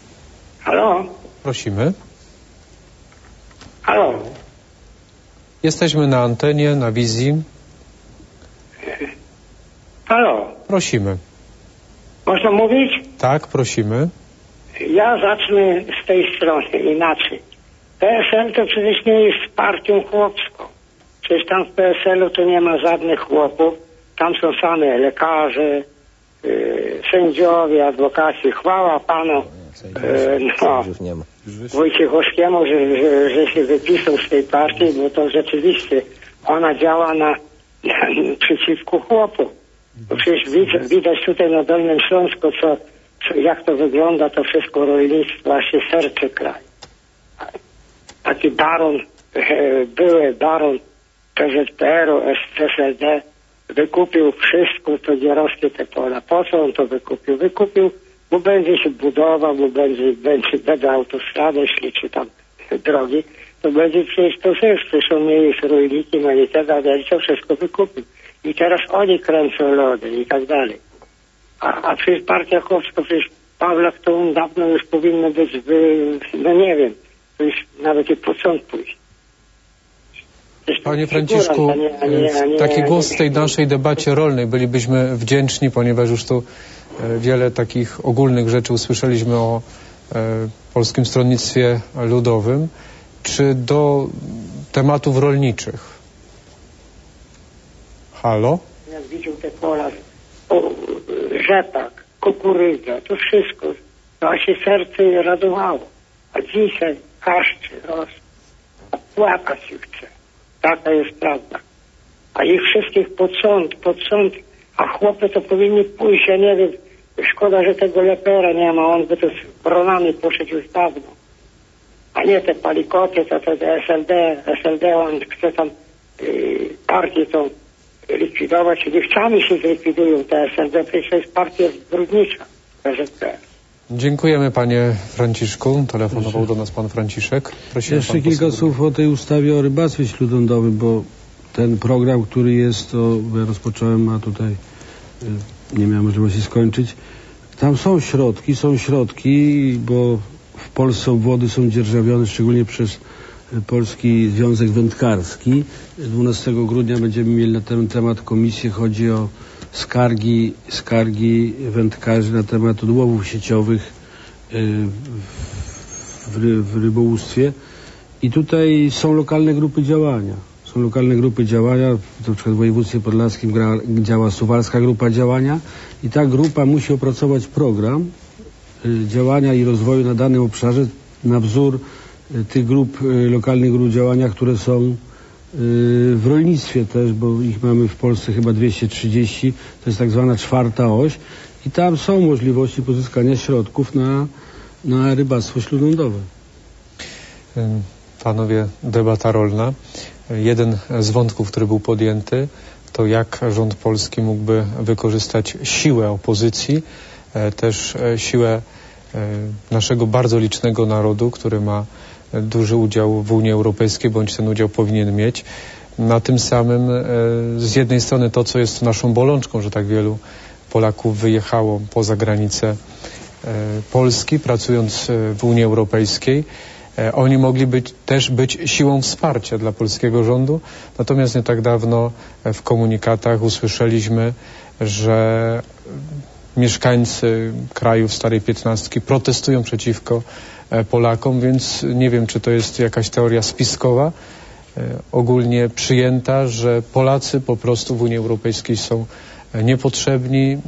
Halo? Prosimy. Halo? Jesteśmy na antenie, na wizji. Halo? Prosimy. Można mówić? Tak, prosimy. Ja zacznę z tej strony inaczej. P S L to przecież nie jest partią chłopską. Przecież tam w P S L-u to nie ma żadnych chłopów. Tam są same lekarze, yy, sędziowie, adwokaci. Chwała panu yy, no, Wojciechowskiemu, że, że, że się wypisał z tej partii, bo to rzeczywiście ona działa na, na przeciwko chłopom. Bo przecież widać, widać tutaj na Dolnym Śląsku, co, co, jak to wygląda, to wszystko rolnictwo, aż się serce kraj. Taki baron były baron P Z P R-u, S L D, wykupił wszystko, to nie rosły te pola. Po co on to wykupił? Wykupił, bo będzie się budował, bo będzie, będzie, będą autostrady szli, czy tam drogi, to będzie przecież to wszystko. Przecież on nie jest rolnikiem, ani tego, ale to wszystko wykupił. I teraz oni kręcą lody i tak dalej. A, a przecież partia chłopska, przecież Pawlak to on dawno już powinno być, wy, no nie wiem, to już nawet i po sąd pójść. Panie Franciszku, taki głos w tej naszej debacie rolnej bylibyśmy wdzięczni, ponieważ już tu wiele takich ogólnych rzeczy usłyszeliśmy o Polskim Stronnictwie Ludowym. Czy do tematów rolniczych? Halo? Jak widział te pola, o, rzepak, kukurydza, to wszystko, to a się serce radowało. A dzisiaj kaszczy rosną, a płakać się chce. Taka jest prawda. A ich wszystkich pod sąd, pod sąd, a chłopy to powinni pójść, ja nie wiem, szkoda, że tego lepera nie ma, on by to z bronami poszedł już dawno. A nie te palikoty, to, to, to S L D, S L D, on chce tam yy, partię tą likwidować, liwcami się zlikwidują te S L D, przecież to jest partia zbrodnicza, P Z P. Dziękujemy panie Franciszku. Telefonował do nas pan Franciszek. Prosimy. Jeszcze pan kilka poseł. słów o tej ustawie o rybactwie śródlądowym, bo ten program, który jest, to ja rozpocząłem, a tutaj y, nie miałem możliwości skończyć. Tam są środki, są środki, bo w Polsce obwody są dzierżawione szczególnie przez y, Polski Związek Wędkarski. dwunastego grudnia będziemy mieli na ten temat komisję. Chodzi o skargi, skargi wędkarzy na temat odłowów sieciowych y, w, ry, w rybołówstwie. I tutaj są lokalne grupy działania. Są lokalne grupy działania, na przykład w województwie podlaskim gra, działa Suwalska Grupa Działania i ta grupa musi opracować program y, działania i rozwoju na danym obszarze na wzór y, tych grup, y, lokalnych grup działania, które są y, w rolnictwie też, bo ich mamy w Polsce chyba dwieście trzydzieści, to jest tak zwana czwarta oś i tam są możliwości pozyskania środków na, na rybactwo śródlądowe. Panowie, debata rolna. Jeden z wątków, który był podjęty, to jak rząd polski mógłby wykorzystać siłę opozycji, też siłę naszego bardzo licznego narodu, który ma duży udział w Unii Europejskiej, bądź ten udział powinien mieć. Na tym samym z jednej strony to, co jest naszą bolączką, że tak wielu Polaków wyjechało poza granice Polski, pracując w Unii Europejskiej. Oni mogli być, też być siłą wsparcia dla polskiego rządu, natomiast nie tak dawno w komunikatach usłyszeliśmy, że mieszkańcy krajów Starej Piętnastki protestują przeciwko Polakom, więc nie wiem, czy to jest jakaś teoria spiskowa, ogólnie przyjęta, że Polacy po prostu w Unii Europejskiej są niepotrzebni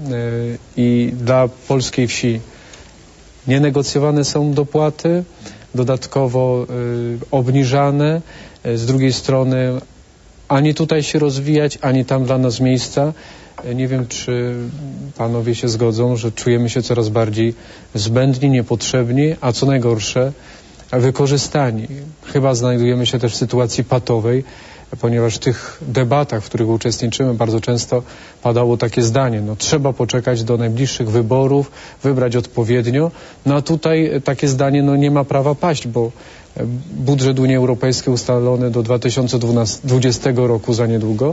i dla polskiej wsi nienegocjowane są dopłaty, dodatkowo y, obniżane, y, z drugiej strony ani tutaj się rozwijać, ani tam dla nas miejsca. Y, nie wiem, czy panowie się zgodzą, że czujemy się coraz bardziej zbędni, niepotrzebni, a co najgorsze, wykorzystani. Chyba znajdujemy się też w sytuacji patowej, ponieważ w tych debatach, w których uczestniczymy, bardzo często padało takie zdanie, no trzeba poczekać do najbliższych wyborów, wybrać odpowiednio, no a tutaj takie zdanie no nie ma prawa paść, bo budżet Unii Europejskiej ustalony do dwa tysiące dwudziestego roku za niedługo,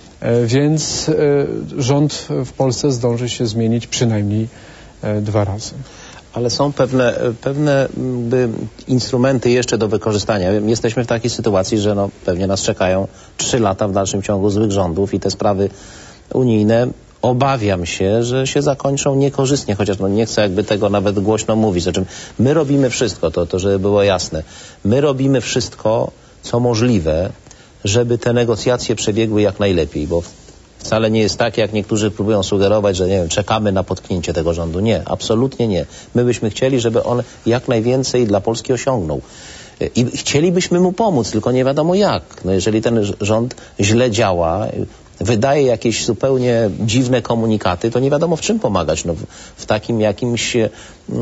więc rząd w Polsce zdąży się zmienić przynajmniej dwa razy. Ale są pewne, pewne by, instrumenty jeszcze do wykorzystania. Jesteśmy w takiej sytuacji, że no, pewnie nas czekają trzy lata w dalszym ciągu złych rządów i te sprawy unijne, obawiam się, że się zakończą niekorzystnie, chociaż no, nie chcę jakby tego nawet głośno mówić. Znaczy, my robimy wszystko, to, to żeby było jasne, my robimy wszystko, co możliwe, żeby te negocjacje przebiegły jak najlepiej, bo wcale nie jest tak, jak niektórzy próbują sugerować, że nie wiem, czekamy na potknięcie tego rządu. Nie, absolutnie nie. My byśmy chcieli, żeby on jak najwięcej dla Polski osiągnął. I chcielibyśmy mu pomóc, tylko nie wiadomo jak. No jeżeli ten rząd źle działa, wydaje jakieś zupełnie dziwne komunikaty, to nie wiadomo w czym pomagać. No, w, w takim jakimś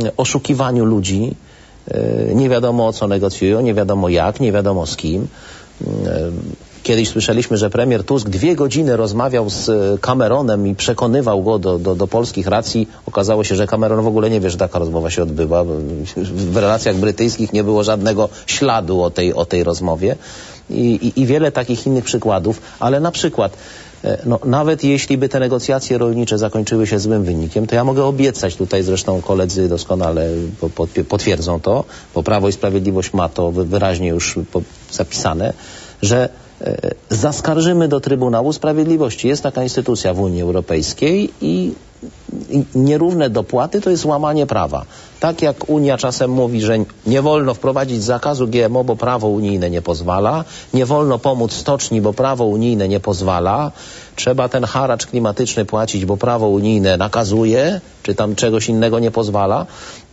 oszukiwaniu ludzi, nie wiadomo o co negocjują, nie wiadomo jak, nie wiadomo z kim. Kiedyś słyszeliśmy, że premier Tusk dwie godziny rozmawiał z Cameronem i przekonywał go do, do, do polskich racji. Okazało się, że Cameron w ogóle nie wie, że taka rozmowa się odbywa. W relacjach brytyjskich nie było żadnego śladu o tej, o tej rozmowie. I, i, i wiele takich innych przykładów. Ale na przykład, no, nawet jeśli by te negocjacje rolnicze zakończyły się złym wynikiem, to ja mogę obiecać, tutaj zresztą koledzy doskonale potwierdzą to, bo Prawo i Sprawiedliwość ma to wyraźnie już zapisane, że zaskarżymy do Trybunału Sprawiedliwości. Jest taka instytucja w Unii Europejskiej i, i nierówne dopłaty to jest łamanie prawa. Tak jak Unia czasem mówi, że nie wolno wprowadzić zakazu G M O, bo prawo unijne nie pozwala, nie wolno pomóc stoczni, bo prawo unijne nie pozwala, trzeba ten haracz klimatyczny płacić, bo prawo unijne nakazuje, czy tam czegoś innego nie pozwala,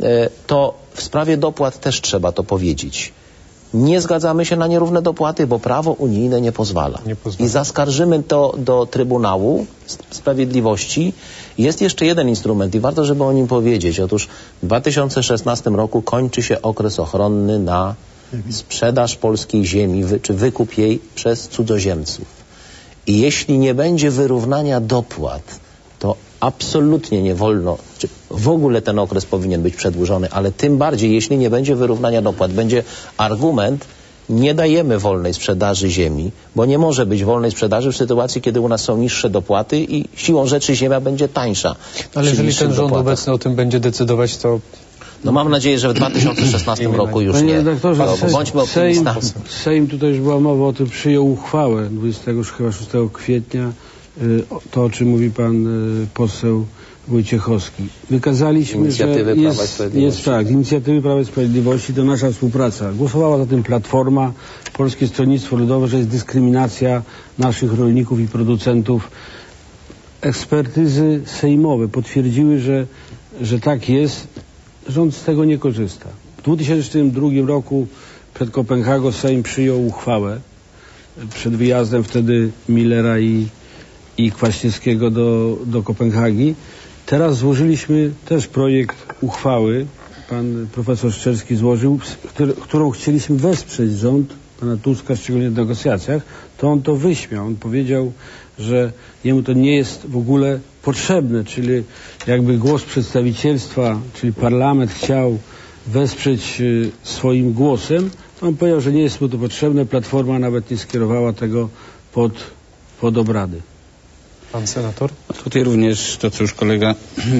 to w sprawie dopłat też trzeba to powiedzieć. Nie zgadzamy się na nierówne dopłaty, bo prawo unijne nie pozwala. Nie pozwala. I zaskarżymy to do Trybunału Sprawiedliwości. Jest jeszcze jeden instrument i warto, żeby o nim powiedzieć. Otóż w dwa tysiące szesnastym roku kończy się okres ochronny na sprzedaż polskiej ziemi, wy, czy wykup jej przez cudzoziemców. I jeśli nie będzie wyrównania dopłat, to absolutnie nie wolno, czy w ogóle ten okres powinien być przedłużony, ale tym bardziej, jeśli nie będzie wyrównania dopłat, będzie argument, nie dajemy wolnej sprzedaży ziemi, bo nie może być wolnej sprzedaży w sytuacji, kiedy u nas są niższe dopłaty i siłą rzeczy ziemia będzie tańsza. Ale jeżeli ten rząd obecny o tym będzie decydować, to... No mam nadzieję, że w dwa tysiące szesnastym roku już Panie nie. redaktorze, No, Sejm, bądźmy optymistami. Sejm, Sejm, tutaj już była mowa o tym, przyjął uchwałę dwudziestego szóstego kwietnia, to o czym mówi pan poseł Wojciechowski. Wykazaliśmy, inicjatywy że Prawa i jest, Sprawiedliwości. jest tak, inicjatywy Prawa i Sprawiedliwości to nasza współpraca. Głosowała za tym Platforma, Polskie Stronnictwo Ludowe, że jest dyskryminacja naszych rolników i producentów. Ekspertyzy sejmowe potwierdziły, że, że tak jest. Rząd z tego nie korzysta. W dwa tysiące drugim roku przed Kopenhagą Sejm przyjął uchwałę przed wyjazdem wtedy Millera i i Kwaśniewskiego do, do Kopenhagi. Teraz złożyliśmy też projekt uchwały, pan profesor Szczerski złożył, który, którą chcieliśmy wesprzeć rząd pana Tuska, szczególnie w negocjacjach, to on to wyśmiał. On powiedział, że jemu to nie jest w ogóle potrzebne, czyli jakby głos przedstawicielstwa, czyli parlament chciał wesprzeć y, swoim głosem, to on powiedział, że nie jest mu to potrzebne. Platforma nawet nie skierowała tego pod, pod obrady. Pan senator? Tutaj również to, co już kolega,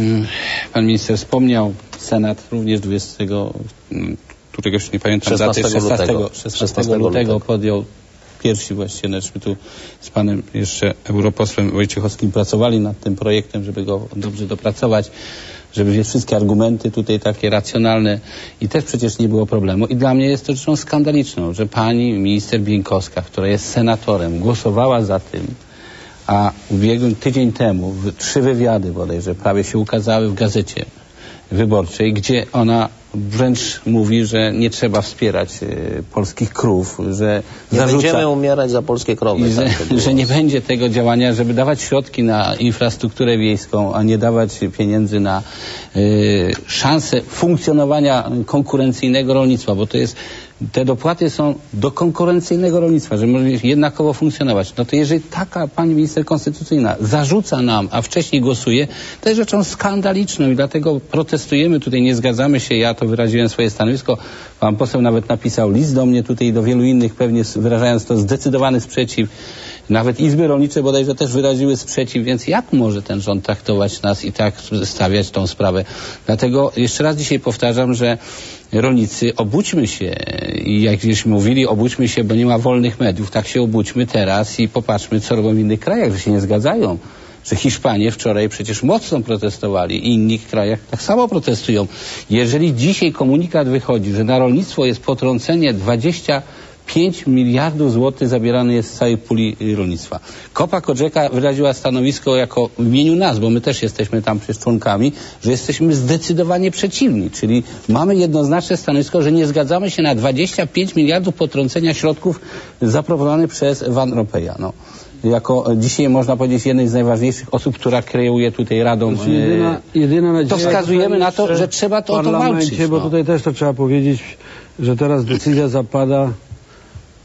pan minister wspomniał, Senat również dwudziestego, któregoś nie pamiętam daty, szesnastego lutego podjął pierwsi właściwie, my tu z panem jeszcze europosłem Wojciechowskim pracowali nad tym projektem, żeby go dobrze dopracować, żeby wziąć wszystkie argumenty tutaj takie racjonalne i też przecież nie było problemu. I dla mnie jest to rzeczą skandaliczną, że pani minister Bieńkowska, która jest senatorem, głosowała za tym, a ubiegły tydzień temu w, trzy wywiady bodajże prawie się ukazały w Gazecie Wyborczej, gdzie ona wręcz mówi, że nie trzeba wspierać y, polskich krów, że nie zarzuca, będziemy umierać za polskie krowy. I że, tak że nie będzie tego działania, żeby dawać środki na infrastrukturę wiejską, a nie dawać pieniędzy na y, szansę funkcjonowania konkurencyjnego rolnictwa, bo to jest te dopłaty są do konkurencyjnego rolnictwa, że może jednakowo funkcjonować. No to jeżeli taka pani minister konstytucyjna zarzuca nam, a wcześniej głosuje, to jest rzeczą skandaliczną i dlatego protestujemy tutaj, nie zgadzamy się, ja to wyraziłem swoje stanowisko, pan poseł nawet napisał list do mnie tutaj i do wielu innych, pewnie wyrażając to zdecydowany sprzeciw. Nawet Izby Rolnicze bodajże też wyraziły sprzeciw, więc jak może ten rząd traktować nas i tak stawiać tą sprawę? Dlatego jeszcze raz dzisiaj powtarzam, że rolnicy, obudźmy się i jak żeśmy mówili, obudźmy się, bo nie ma wolnych mediów, tak się obudźmy teraz i popatrzmy, co robią w innych krajach, że się nie zgadzają. Że Hiszpanie wczoraj przecież mocno protestowali i w innych krajach tak samo protestują. Jeżeli dzisiaj komunikat wychodzi, że na rolnictwo jest potrącenie dwadzieścia pięć miliardów złotych zabierane jest z całej puli rolnictwa. Kopa Kodrzeka wyraziła stanowisko jako w imieniu nas, bo my też jesteśmy tam przecież członkami, że jesteśmy zdecydowanie przeciwni, czyli mamy jednoznaczne stanowisko, że nie zgadzamy się na dwadzieścia pięć miliardów potrącenia środków zaproponowanych przez Van Rompuya. No. Jako dzisiaj można powiedzieć jednej z najważniejszych osób, która kreuje tutaj Radą. To, jedyna, jedyna nadzieja, to wskazujemy na to, że trzeba to o to walczyć. Bo no. tutaj też to trzeba powiedzieć, że teraz decyzja zapada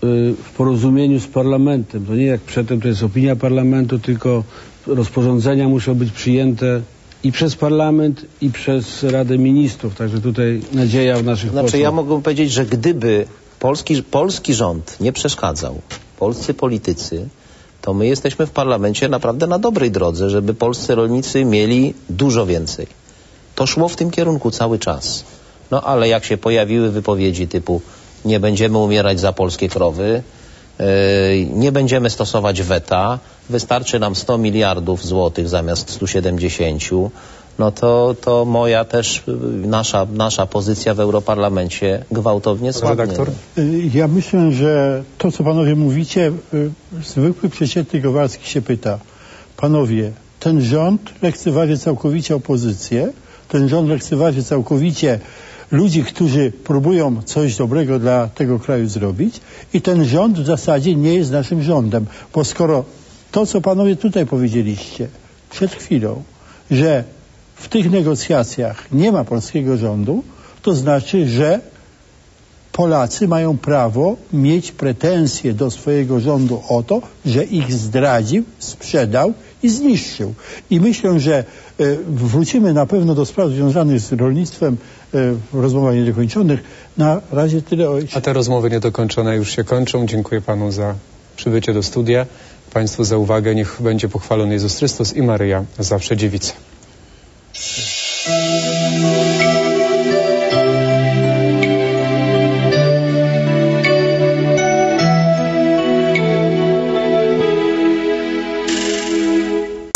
w porozumieniu z parlamentem. To nie jak przedtem, to jest opinia parlamentu, tylko rozporządzenia muszą być przyjęte i przez parlament, i przez Radę Ministrów. Także tutaj nadzieja w naszych Znaczy posłach. ja mógłbym powiedzieć, że gdyby polski, polski rząd nie przeszkadzał, polscy politycy, to my jesteśmy w parlamencie naprawdę na dobrej drodze, żeby polscy rolnicy mieli dużo więcej. To szło w tym kierunku cały czas. No ale jak się pojawiły wypowiedzi typu nie będziemy umierać za polskie krowy, yy, nie będziemy stosować weta, wystarczy nam sto miliardów złotych zamiast stu siedemdziesięciu, no to, to moja też, nasza, nasza pozycja w Europarlamencie gwałtownie słabnie. Redaktor? Ja myślę, że to, co panowie mówicie, zwykły przeciętny Kowalski się pyta, panowie, ten rząd lekceważy całkowicie opozycję, ten rząd lekceważy całkowicie ludzi, którzy próbują coś dobrego dla tego kraju zrobić i ten rząd w zasadzie nie jest naszym rządem, bo skoro to, co panowie tutaj powiedzieliście przed chwilą, że w tych negocjacjach nie ma polskiego rządu, to znaczy, że Polacy mają prawo mieć pretensje do swojego rządu o to, że ich zdradził, sprzedał i zniszczył. I myślę, że y, wrócimy na pewno do spraw związanych z rolnictwem y, w rozmowach niedokończonych. Na razie tyle o... A te rozmowy niedokończone już się kończą. Dziękuję panu za przybycie do studia. Państwu za uwagę. Niech będzie pochwalony Jezus Chrystus i Maryja zawsze dziewica.